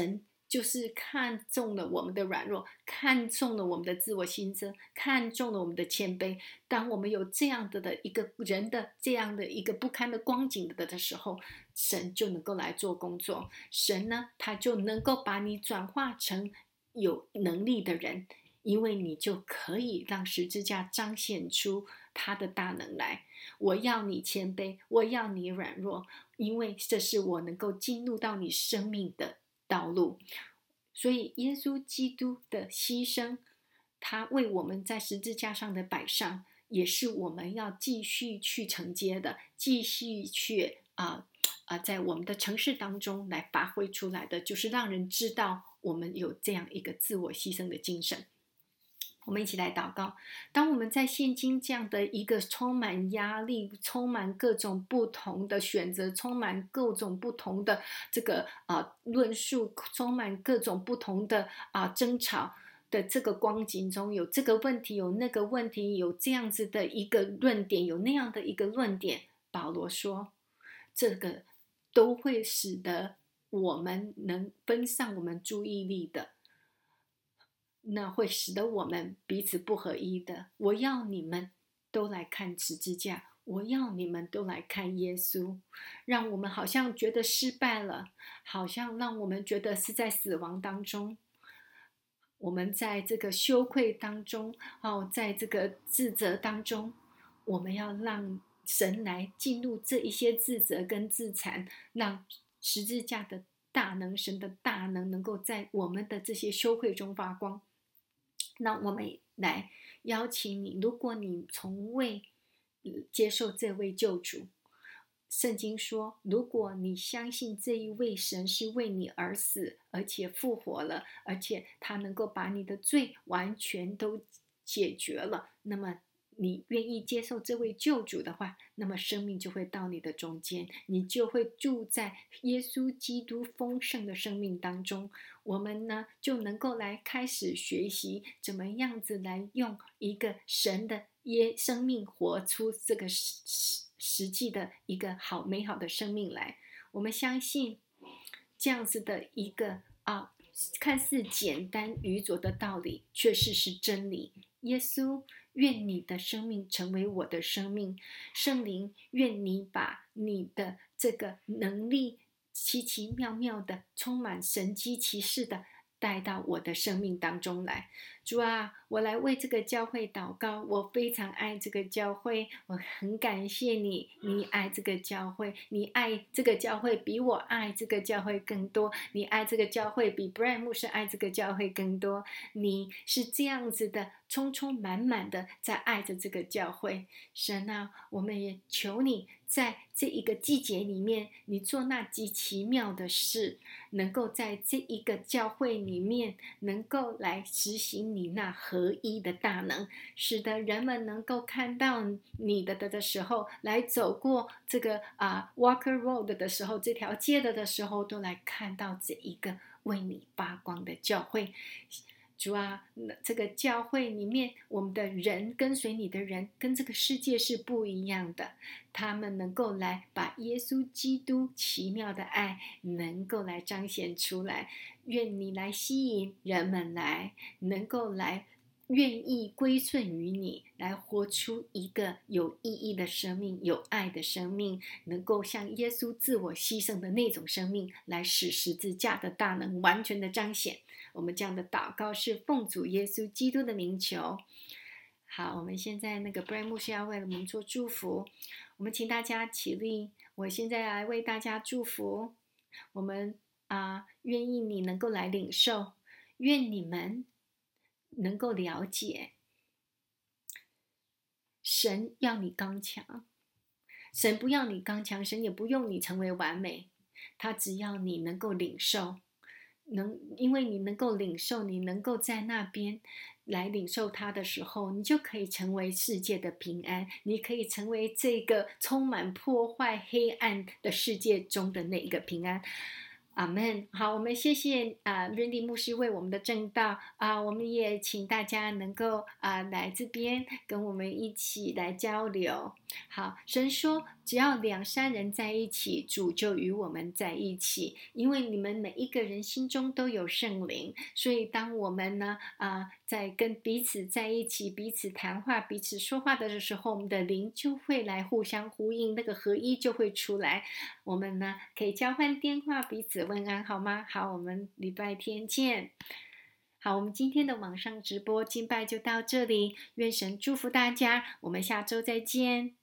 就是看中了我们的软弱，看中了我们的自我牺牲，看中了我们的谦卑。当我们有这样的的一个人的这样的一个不堪的光景的的时候，神就能够来做工作。神呢，他就能够把你转化成有能力的人，因为你就可以让十字架彰显出他的大能来。我要你谦卑，我要你软弱，因为这是我能够进入到你生命的道路。所以耶稣基督的牺牲，他为我们在十字架上的摆上，也是我们要继续去承接的，继续去啊啊、呃，在我们的城市当中来发挥出来的，就是让人知道我们有这样一个自我牺牲的精神。我们一起来祷告。当我们在现今这样的一个充满压力、充满各种不同的选择、充满各种不同的这个啊、呃、论述、充满各种不同的啊、呃、争吵的这个光景中，有这个问题，有那个问题，有这样子的一个论点，有那样的一个论点，保罗说，这个都会使得我们能分散我们注意力的，那会使得我们彼此不合一的。我要你们都来看十字架，我要你们都来看耶稣，让我们好像觉得失败了，好像让我们觉得是在死亡当中，我们在这个羞愧当中，哦，在这个自责当中，我们要让神来进入这一些自责跟自残，让十字架的大能，神的大能能够在我们的这些羞愧中发光。那我们来邀请你，如果你从未接受这位救主，圣经说，如果你相信这一位神是为你而死，而且复活了，而且他能够把你的罪完全都解决了，那么你愿意接受这位救主的话，那么生命就会到你的中间，你就会住在耶稣基督丰盛的生命当中。我们呢就能够来开始学习怎么样子来用一个神的耶生命活出这个实实际的一个好美好的生命来。我们相信这样子的一个啊，看似简单愚拙的道理，确实是真理。耶稣，愿你的生命成为我的生命。圣灵，愿你把你的这个能力奇奇妙妙的，充满神迹奇事的带到我的生命当中来。主啊，我来为这个教会祷告，我非常爱这个教会，我很感谢你，你爱这个教会，你爱这个教会比我爱这个教会更多，你爱这个教会比 Brian 牧师爱这个教会更多，你是这样子的充充满满的在爱着这个教会。神啊，我们也求你在这一个季节里面，你做那极奇妙的事，能够在这一个教会里面能够来实行你那合一的大能，使得人们能够看到你的的时候，来走过这个啊、uh, Walker Road 的时候，这条街的的时候，都来看到这一个为你发光的教会。主啊，这个教会里面，我们的人跟随你的人跟这个世界是不一样的，他们能够来把耶稣基督奇妙的爱能够来彰显出来。愿你来吸引人们来，能够来愿意归顺于你，来活出一个有意义的生命，有爱的生命，能够像耶稣自我牺牲的那种生命，来使十字架的大能完全的彰显。我们这样的祷告是奉主耶稣基督的名求。好，我们现在那个 Brian 牧师要为我们做祝福，我们请大家起立，我现在来为大家祝福。我们啊、呃，愿意你能够来领受，愿你们能够了解，神要你刚强，神不要你刚强，神也不用你成为完美，他只要你能够领受。能，因为你能够领受，你能够在那边来领受它的时候，你就可以成为世界的平安，你可以成为这个充满破坏黑暗的世界中的那一个平安。阿们。好，我们谢谢啊 Randy 牧师为我们的证道啊，我们也请大家能够啊来这边跟我们一起来交流。好，神说只要两三人在一起，主就与我们在一起。因为你们每一个人心中都有圣灵，所以当我们呢啊、呃、在跟彼此在一起，彼此谈话，彼此说话的时候，我们的灵就会来互相呼应，那个合一就会出来。我们呢可以交换电话，彼此问安，好吗？好，我们礼拜天见。好，我们今天的网上直播敬拜就到这里，愿神祝福大家，我们下周再见。